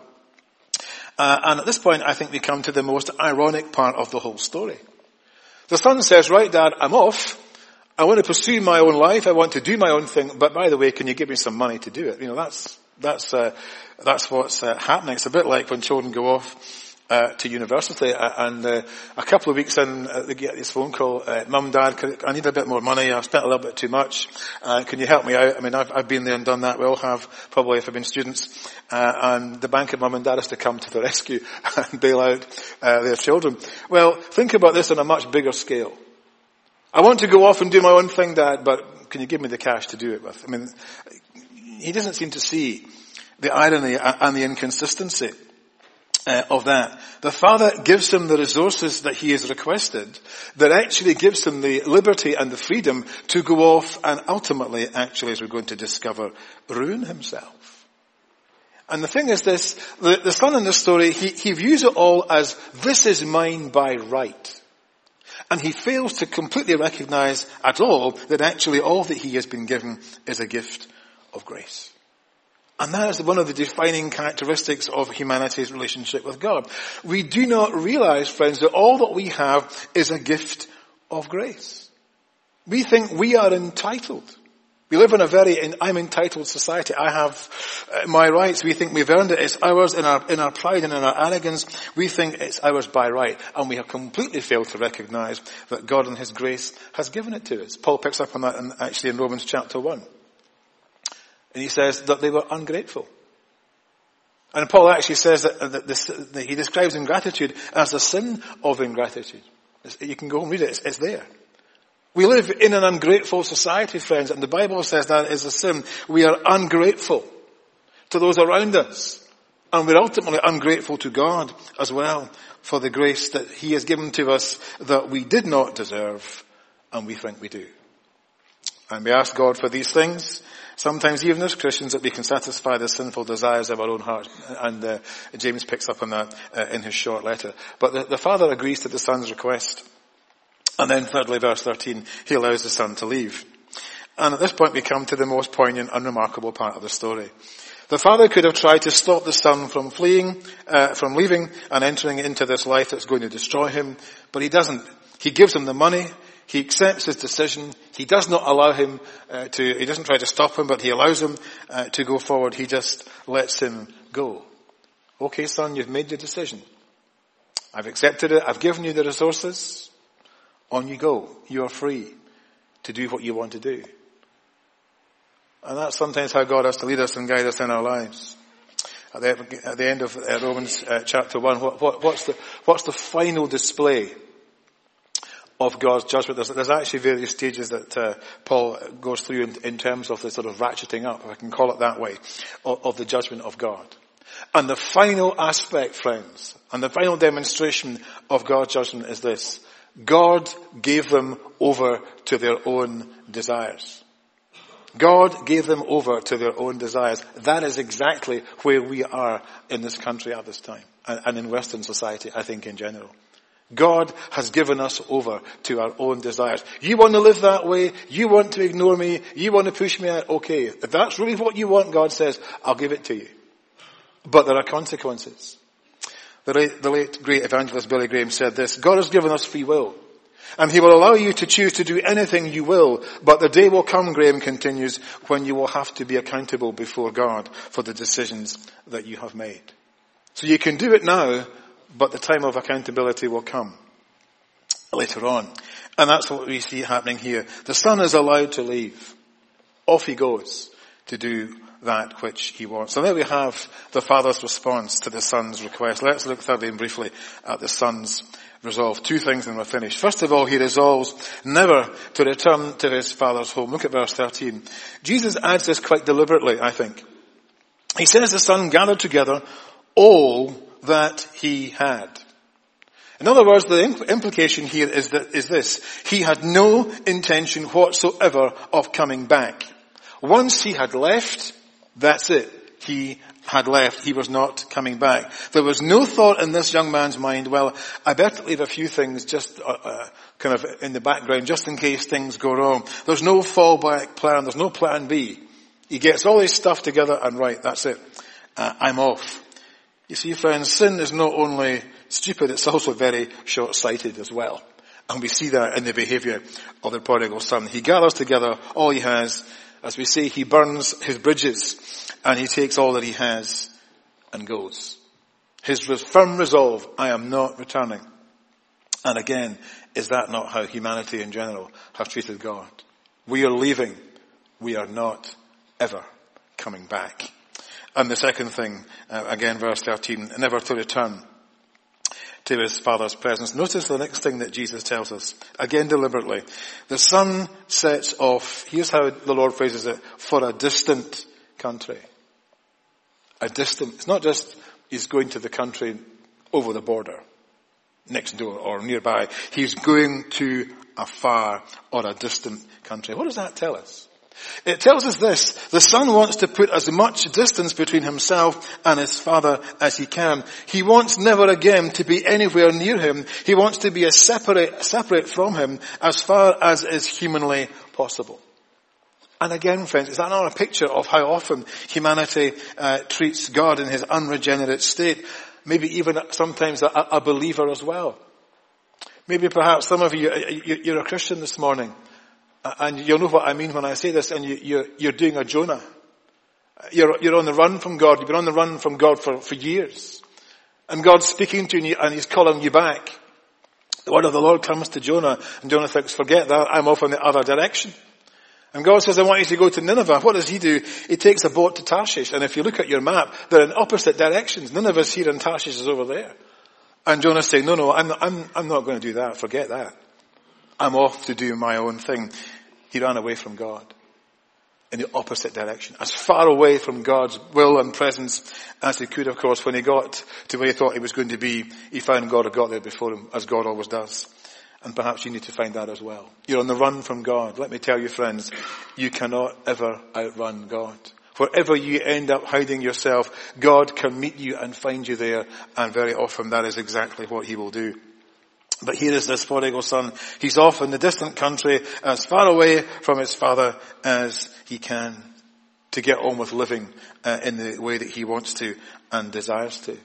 Uh, and at this point, I think we come to the most ironic part of the whole story. The son says, right, Dad, I'm off. I want to pursue my own life. I want to do my own thing. But by the way, can you give me some money to do it? You know, that's, that's, uh, that's what's uh, happening. It's a bit like when children go off Uh, to university, uh, and uh, a couple of weeks in, uh, they get this phone call, uh, Mum, Dad, can, I need a bit more money, I've spent a little bit too much, uh, can you help me out? I mean, I've, I've been there and done that, we all have, probably if I've been students, uh, and the bank of Mum and Dad has to come to the rescue and bail out uh, their children. Well, think about this on a much bigger scale. I want to go off and do my own thing, Dad, but can you give me the cash to do it with? I mean, he doesn't seem to see the irony and the inconsistency Uh, of that. The Father gives him the resources that he has requested, that actually gives him the liberty and the freedom to go off and ultimately, actually, as we're going to discover, ruin himself. And the thing is this, the, the son in this story, he, he views it all as, this is mine by right. And he fails to completely recognize at all that actually all that he has been given is a gift of grace. And that is one of the defining characteristics of humanity's relationship with God. We do not realize, friends, that all that we have is a gift of grace. We think we are entitled. We live in a very I'm entitled society. I have my rights. We think we've earned it. It's ours in our, in our pride and in our arrogance. We think it's ours by right. And we have completely failed to recognize that God in His grace has given it to us. Paul picks up on that in, actually in Romans chapter one. And he says that they were ungrateful. And Paul actually says that, that, this, that he describes ingratitude as a sin of ingratitude. It's, you can go and read it. It's, it's there. We live in an ungrateful society, friends, and the Bible says that is a sin. We are ungrateful to those around us. And we're ultimately ungrateful to God as well for the grace that He has given to us that we did not deserve, and we think we do. And we ask God for these things Sometimes even as Christians that we can satisfy the sinful desires of our own heart. And uh, James picks up on that uh, in his short letter. But the, the father agrees to the son's request. And then thirdly, verse thirteen, he allows the son to leave. And at this point we come to the most poignant and remarkable part of the story. The father could have tried to stop the son from fleeing, uh, from leaving and entering into this life that's going to destroy him, but he doesn't. He gives him the money. He accepts his decision. He does not allow him uh, to, he doesn't try to stop him, but he allows him uh, to go forward. He just lets him go. Okay, son, you've made your decision. I've accepted it. I've given you the resources. On you go. You are free to do what you want to do. And that's sometimes how God has to lead us and guide us in our lives. At the, at the end of uh, Romans uh, chapter one, what, what, what's the, what's the final display of God's judgment? There's, there's actually various stages that uh, Paul goes through in, in terms of the sort of ratcheting up, if I can call it that way, of, of the judgment of God. And the final aspect, friends, and the final demonstration of God's judgment is this. God gave them over to their own desires. God gave them over to their own desires. That is exactly where we are in this country at this time, and in Western society, I think, in general. God has given us over to our own desires. You want to live that way? You want to ignore me? You want to push me out? Okay, if that's really what you want, God says, I'll give it to you. But there are consequences. The late, the late great evangelist Billy Graham said this, God has given us free will. And he will allow you to choose to do anything you will, but the day will come, Graham continues, when you will have to be accountable before God for the decisions that you have made. So you can do it now, but the time of accountability will come later on. And that's what we see happening here. The son is allowed to leave. Off he goes to do that which he wants. So there we have the father's response to the son's request. Let's look thirdly and briefly at the son's resolve. Two things and we're finished. First of all, he resolves never to return to his father's home. Look at verse thirteen. Jesus adds this quite deliberately, I think. He says the son gathered together all that he had. In other words, the imp- implication here is that is this. He had no intention whatsoever of coming back. Once he had left, that's it. He had left. He was not coming back. There was no thought in this young man's mind, well, I better leave a few things just uh, uh, kind of in the background just in case things go wrong. There's no fallback plan. There's no plan B. He gets all his stuff together and right, that's it. Uh, I'm off. You see, friends, sin is not only stupid, it's also very short-sighted as well. And we see that in the behavior of the prodigal son. He gathers together all he has. As we say, he burns his bridges and he takes all that he has and goes. His firm resolve, I am not returning. And again, is that not how humanity in general have treated God? We are leaving. We are not ever coming back. And the second thing, uh, again, verse thirteen, never to return to his father's presence. Notice the next thing that Jesus tells us, again deliberately. The son sets off, here's how the Lord phrases it, for a distant country. A distant, it's not just he's going to the country over the border, next door or nearby. He's going to a far or a distant country. What does that tell us? It tells us this, the son wants to put as much distance between himself and his father as he can. He wants never again to be anywhere near him. He wants to be as separate, separate from him as far as is humanly possible. And again, friends, is that not a picture of how often humanity uh, treats God in his unregenerate state? Maybe even sometimes a, a believer as well. Maybe perhaps some of you, you're a Christian this morning. And you'll know what I mean when I say this, and you, you're, you're doing a Jonah. You're, you're on the run from God. You've been on the run from God for, for years. And God's speaking to you and he's calling you back. The word of the Lord comes to Jonah, and Jonah thinks, forget that, I'm off in the other direction. And God says, I want you to go to Nineveh. What does he do? He takes a boat to Tarshish. And if you look at your map, they're in opposite directions. Nineveh's here and Tarshish is over there. And Jonah's saying, no, no, I'm, I'm, I'm not going to do that. Forget that. I'm off to do my own thing. He ran away from God in the opposite direction, as far away from God's will and presence as he could. Of course, when he got to where he thought he was going to be, he found God had got there before him, as God always does. And perhaps you need to find that as well. You're on the run from God. Let me tell you, friends, you cannot ever outrun God. Wherever you end up hiding yourself, God can meet you and find you there, and very often that is exactly what he will do. But here is this prodigal son. He's off in the distant country, as far away from his father as he can, to get on with living uh, in the way that he wants to and desires to.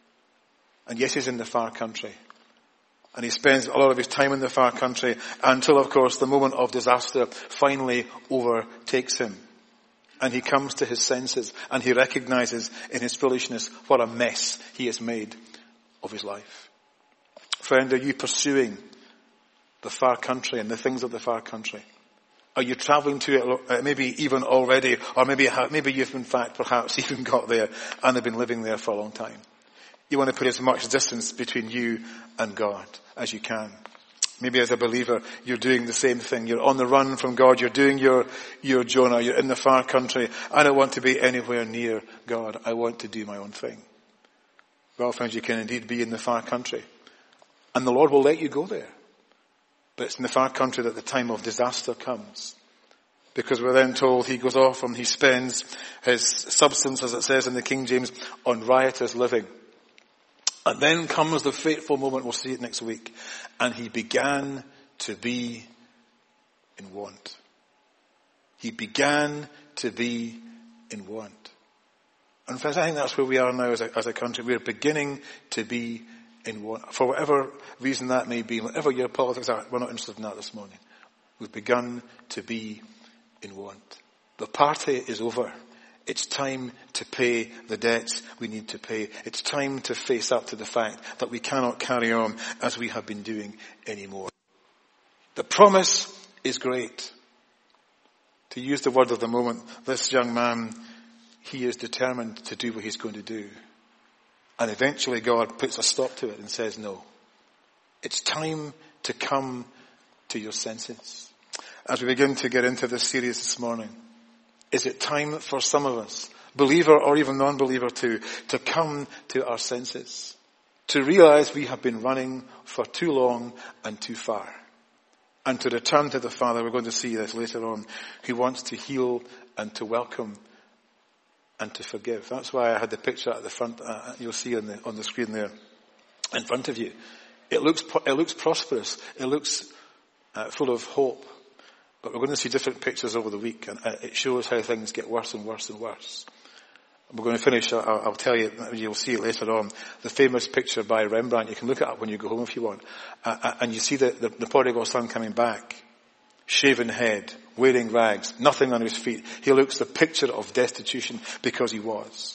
And yes, he's in the far country. And he spends a lot of his time in the far country until, of course, the moment of disaster finally overtakes him. And he comes to his senses and he recognizes in his foolishness what a mess he has made of his life. Friend, are you pursuing the far country and the things of the far country? Are you traveling to it, uh, maybe even already, or maybe maybe you've in fact perhaps even got there and have been living there for a long time? You want to put as much distance between you and God as you can. Maybe as a believer, you're doing the same thing. You're on the run from God. You're doing your, your Jonah. You're in the far country. I don't want to be anywhere near God. I want to do my own thing. Well, friends, you can indeed be in the far country. And the Lord will let you go there. But it's in the far country that the time of disaster comes. Because we're then told he goes off and he spends his substance, as it says in the King James, on riotous living. And then comes the fateful moment, we'll see it next week, and he began to be in want. He began to be in want. And friends, I think that's where we are now as a, as a country. We're beginning to be in want. For whatever reason that may be, whatever your politics are, we're not interested in that this morning. We've begun to be in want. The party is over. It's time to pay the debts we need to pay. It's time to face up to the fact that we cannot carry on as we have been doing anymore. The promise is great. To use the word of the moment, this young man, he is determined to do what he's going to do. And eventually God puts a stop to it and says, no. It's time to come to your senses. As we begin to get into this series this morning, is it time for some of us, believer or even non-believer too, to come to our senses? To realize we have been running for too long and too far. And to return to the Father, we're going to see this later on, who wants to heal and to welcome and to forgive. That's why I had the picture at the front, uh, you'll see on the, on the screen there, in front of you. It looks, it looks prosperous. It looks uh, full of hope. But we're going to see different pictures over the week, and it shows how things get worse and worse and worse. We're going to finish, I'll, I'll tell you, you'll see it later on, the famous picture by Rembrandt. You can look it up when you go home if you want. Uh, and you see the, the, the prodigal son coming back, shaven head, wearing rags, nothing on his feet. He looks the picture of destitution because he was.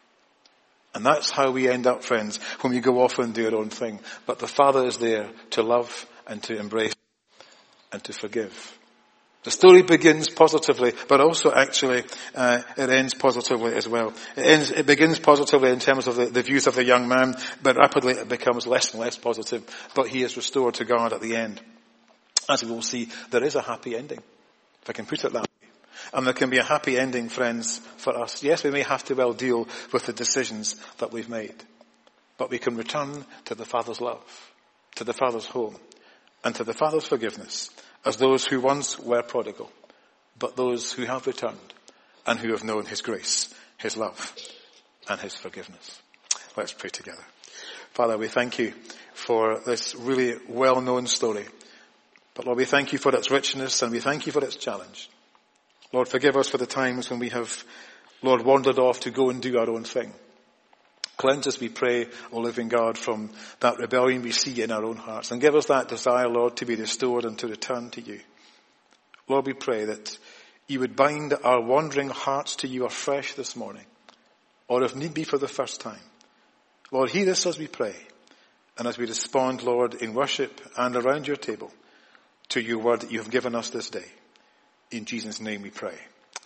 And that's how we end up, friends, when we go off and do our own thing. But the Father is there to love and to embrace and to forgive. The story begins positively, but also actually uh, it ends positively as well. It ends. It begins positively in terms of the, the views of the young man, but rapidly it becomes less and less positive. But he is restored to God at the end. As we will see, there is a happy ending, if I can put it that way. And there can be a happy ending, friends, for us. Yes, we may have to well deal with the decisions that we've made, but we can return to the Father's love, to the Father's home, and to the Father's forgiveness, as those who once were prodigal, but those who have returned and who have known his grace, his love, and his forgiveness. Let's pray together. Father, we thank you for this really well-known story. But Lord, we thank you for its richness and we thank you for its challenge. Lord, forgive us for the times when we have, Lord, wandered off to go and do our own thing. Cleanse us, we pray, O living God, from that rebellion we see in our own hearts. And give us that desire, Lord, to be restored and to return to you. Lord, we pray that you would bind our wandering hearts to you afresh this morning, or if need be for the first time. Lord, hear us as we pray, and as we respond, Lord, in worship and around your table to your word that you have given us this day. In Jesus' name we pray.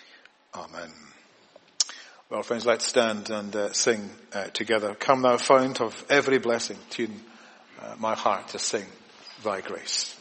Amen. Well, friends, let's stand and uh, sing uh, together. Come thou fount of every blessing, tune uh, my heart to sing thy grace.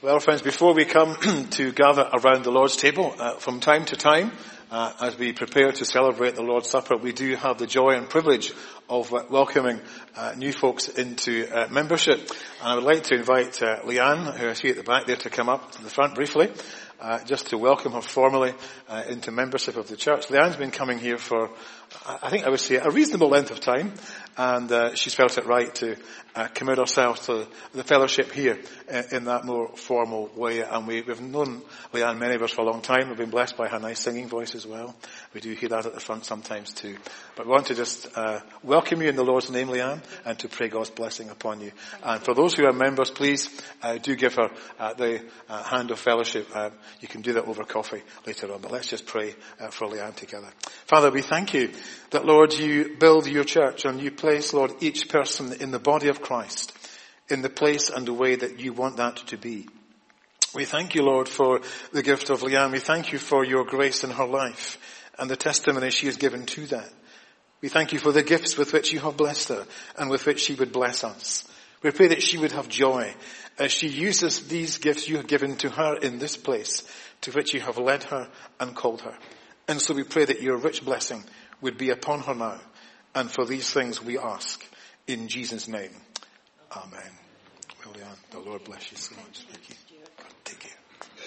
Well, friends, before we come to gather around the Lord's table, uh, from time to time, uh, as we prepare to celebrate the Lord's Supper, we do have the joy and privilege of uh, welcoming uh, new folks into uh, membership. And I would like to invite uh, Leanne, who I see at the back there, to come up to the front briefly, uh, just to welcome her formally uh, into membership of the church. Leanne's been coming here for, I think I would say, a reasonable length of time, and uh, she's felt it right to uh, commit herself to the fellowship here in, in that more formal way. And we, we've known Leanne, many of us, for a long time. We've been blessed by her nice singing voice as well. We do hear that at the front sometimes too. But we want to just uh, welcome you in the Lord's name, Leanne, and to pray God's blessing upon you. And for those who are members, please uh, do give her uh, the uh, hand of fellowship. Uh, you can do that over coffee later on. But let's just pray uh, for Leanne together. Father, we thank you that, Lord, you build your church and you place, Lord, each person in the body of Christ in the place and the way that you want that to be. We thank you, Lord, for the gift of Leanne. We thank you for your grace in her life and the testimony she has given to that. We thank you for the gifts with which you have blessed her and with which she would bless us. We pray that she would have joy as she uses these gifts you have given to her in this place to which you have led her and called her. And so we pray that your rich blessing would be upon her now. And for these things we ask in Jesus' name. Amen. Well, Leanne, the Lord bless you so much. Thank you. God, take care.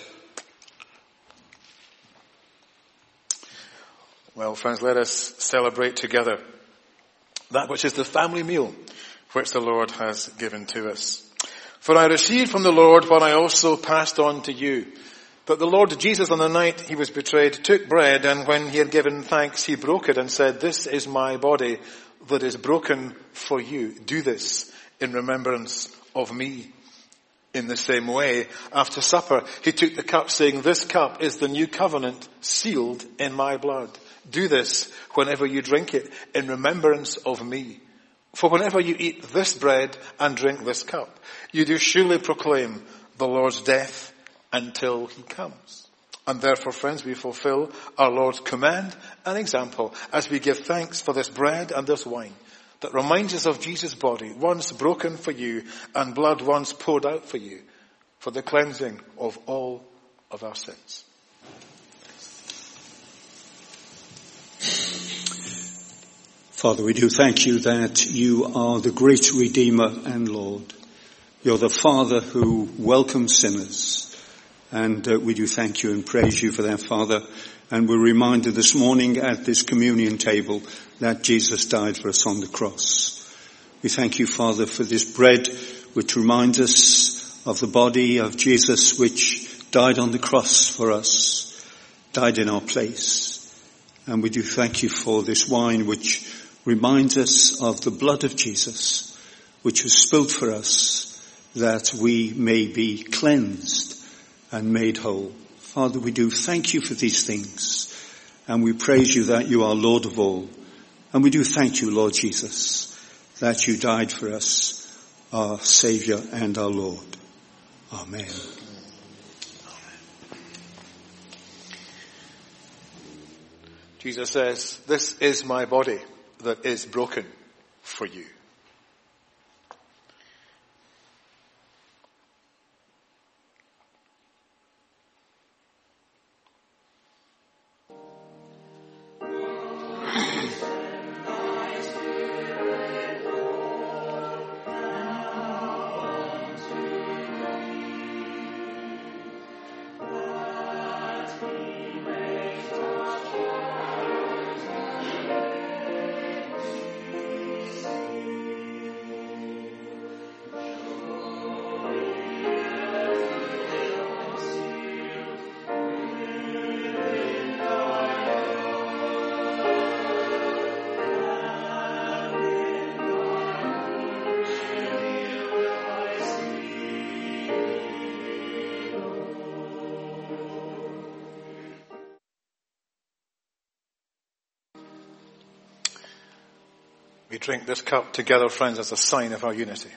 Well, friends, let us celebrate together that which is the family meal which the Lord has given to us. For I received from the Lord what I also passed on to you, that the Lord Jesus, on the night he was betrayed, took bread, and when he had given thanks, he broke it and said, "This is my body that is broken for you. Do this in remembrance of me." In the same way, after supper, he took the cup, saying, "This cup is the new covenant sealed in my blood. Do this whenever you drink it in remembrance of me. For whenever you eat this bread and drink this cup, you do surely proclaim the Lord's death until he comes." And therefore, friends, we fulfill our Lord's command and example as we give thanks for this bread and this wine that reminds us of Jesus' body, once broken for you and blood once poured out for you, for the cleansing of all of our sins. Father, we do thank you that you are the great Redeemer and Lord. You're the Father who welcomes sinners. And uh, we do thank you and praise you for that, Father. And we're reminded this morning at this communion table that Jesus died for us on the cross. We thank you, Father, for this bread which reminds us of the body of Jesus which died on the cross for us, died in our place. And we do thank you for this wine which reminds us of the blood of Jesus which was spilled for us that we may be cleansed and made whole. Father, we do thank you for these things, and we praise you that you are Lord of all. And we do thank you, Lord Jesus, that you died for us, our Saviour and our Lord. Amen. Jesus says, "This is my body that is broken for you." We drink this cup together, friends, as a sign of our unity.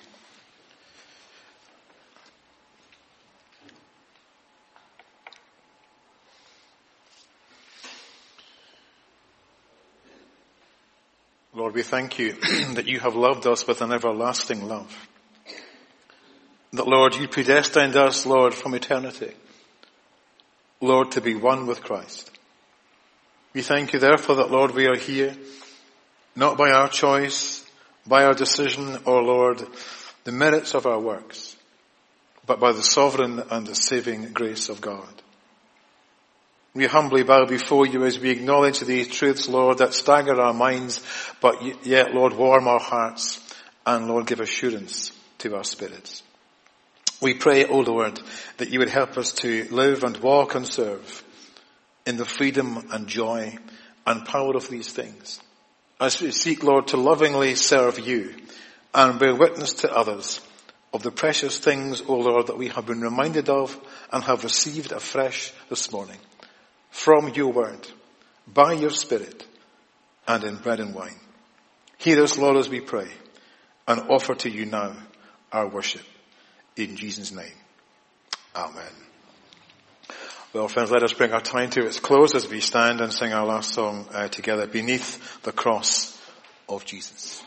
Lord, we thank you that you have loved us with an everlasting love. that, Lord, you predestined us, Lord, from eternity, Lord, to be one with Christ. We thank you, therefore, that, Lord, we are here, not by our choice, by our decision, or, Lord, the merits of our works, but by the sovereign and the saving grace of God. We humbly bow before you as we acknowledge these truths, Lord, that stagger our minds, but yet, Lord, warm our hearts, and, Lord, give assurance to our spirits. We pray, O Lord, that you would help us to live and walk and serve in the freedom and joy and power of these things, as we seek, Lord, to lovingly serve you and bear witness to others of the precious things, O Lord, that we have been reminded of and have received afresh this morning from your word, by your Spirit, and in bread and wine. Hear us, Lord, as we pray, and offer to you now our worship. In Jesus' name. Amen. Well, friends, let us bring our time to its close as we stand and sing our last song uh, together, Beneath the Cross of Jesus.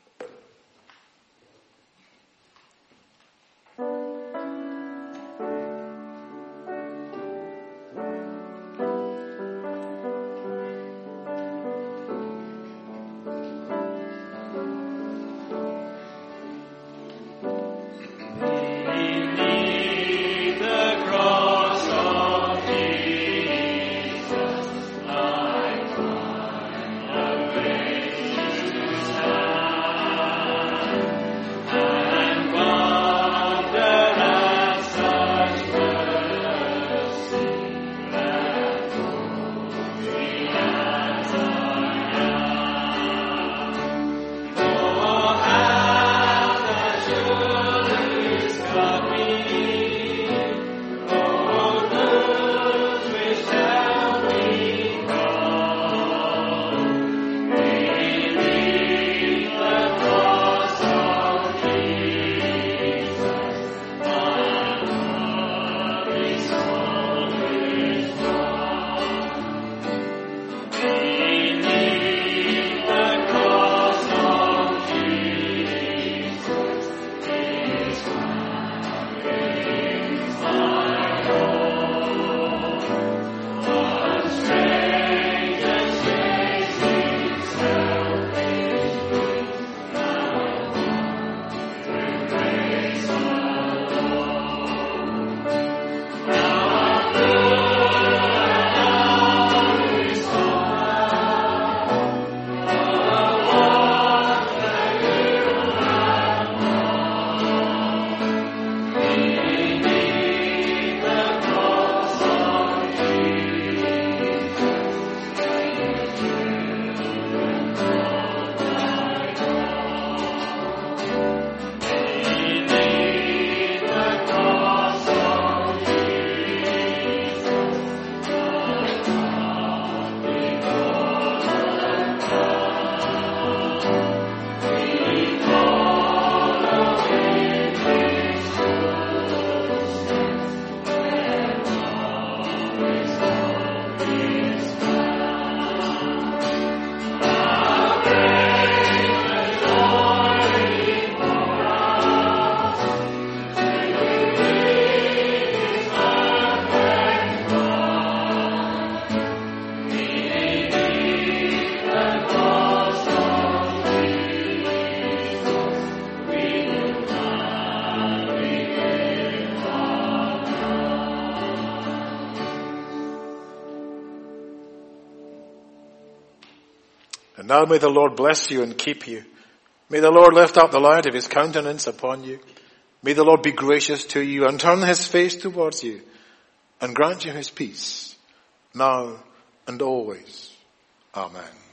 And now may the Lord bless you and keep you. May the Lord lift up the light of his countenance upon you. May the Lord be gracious to you and turn his face towards you and grant you his peace, now and always. Amen.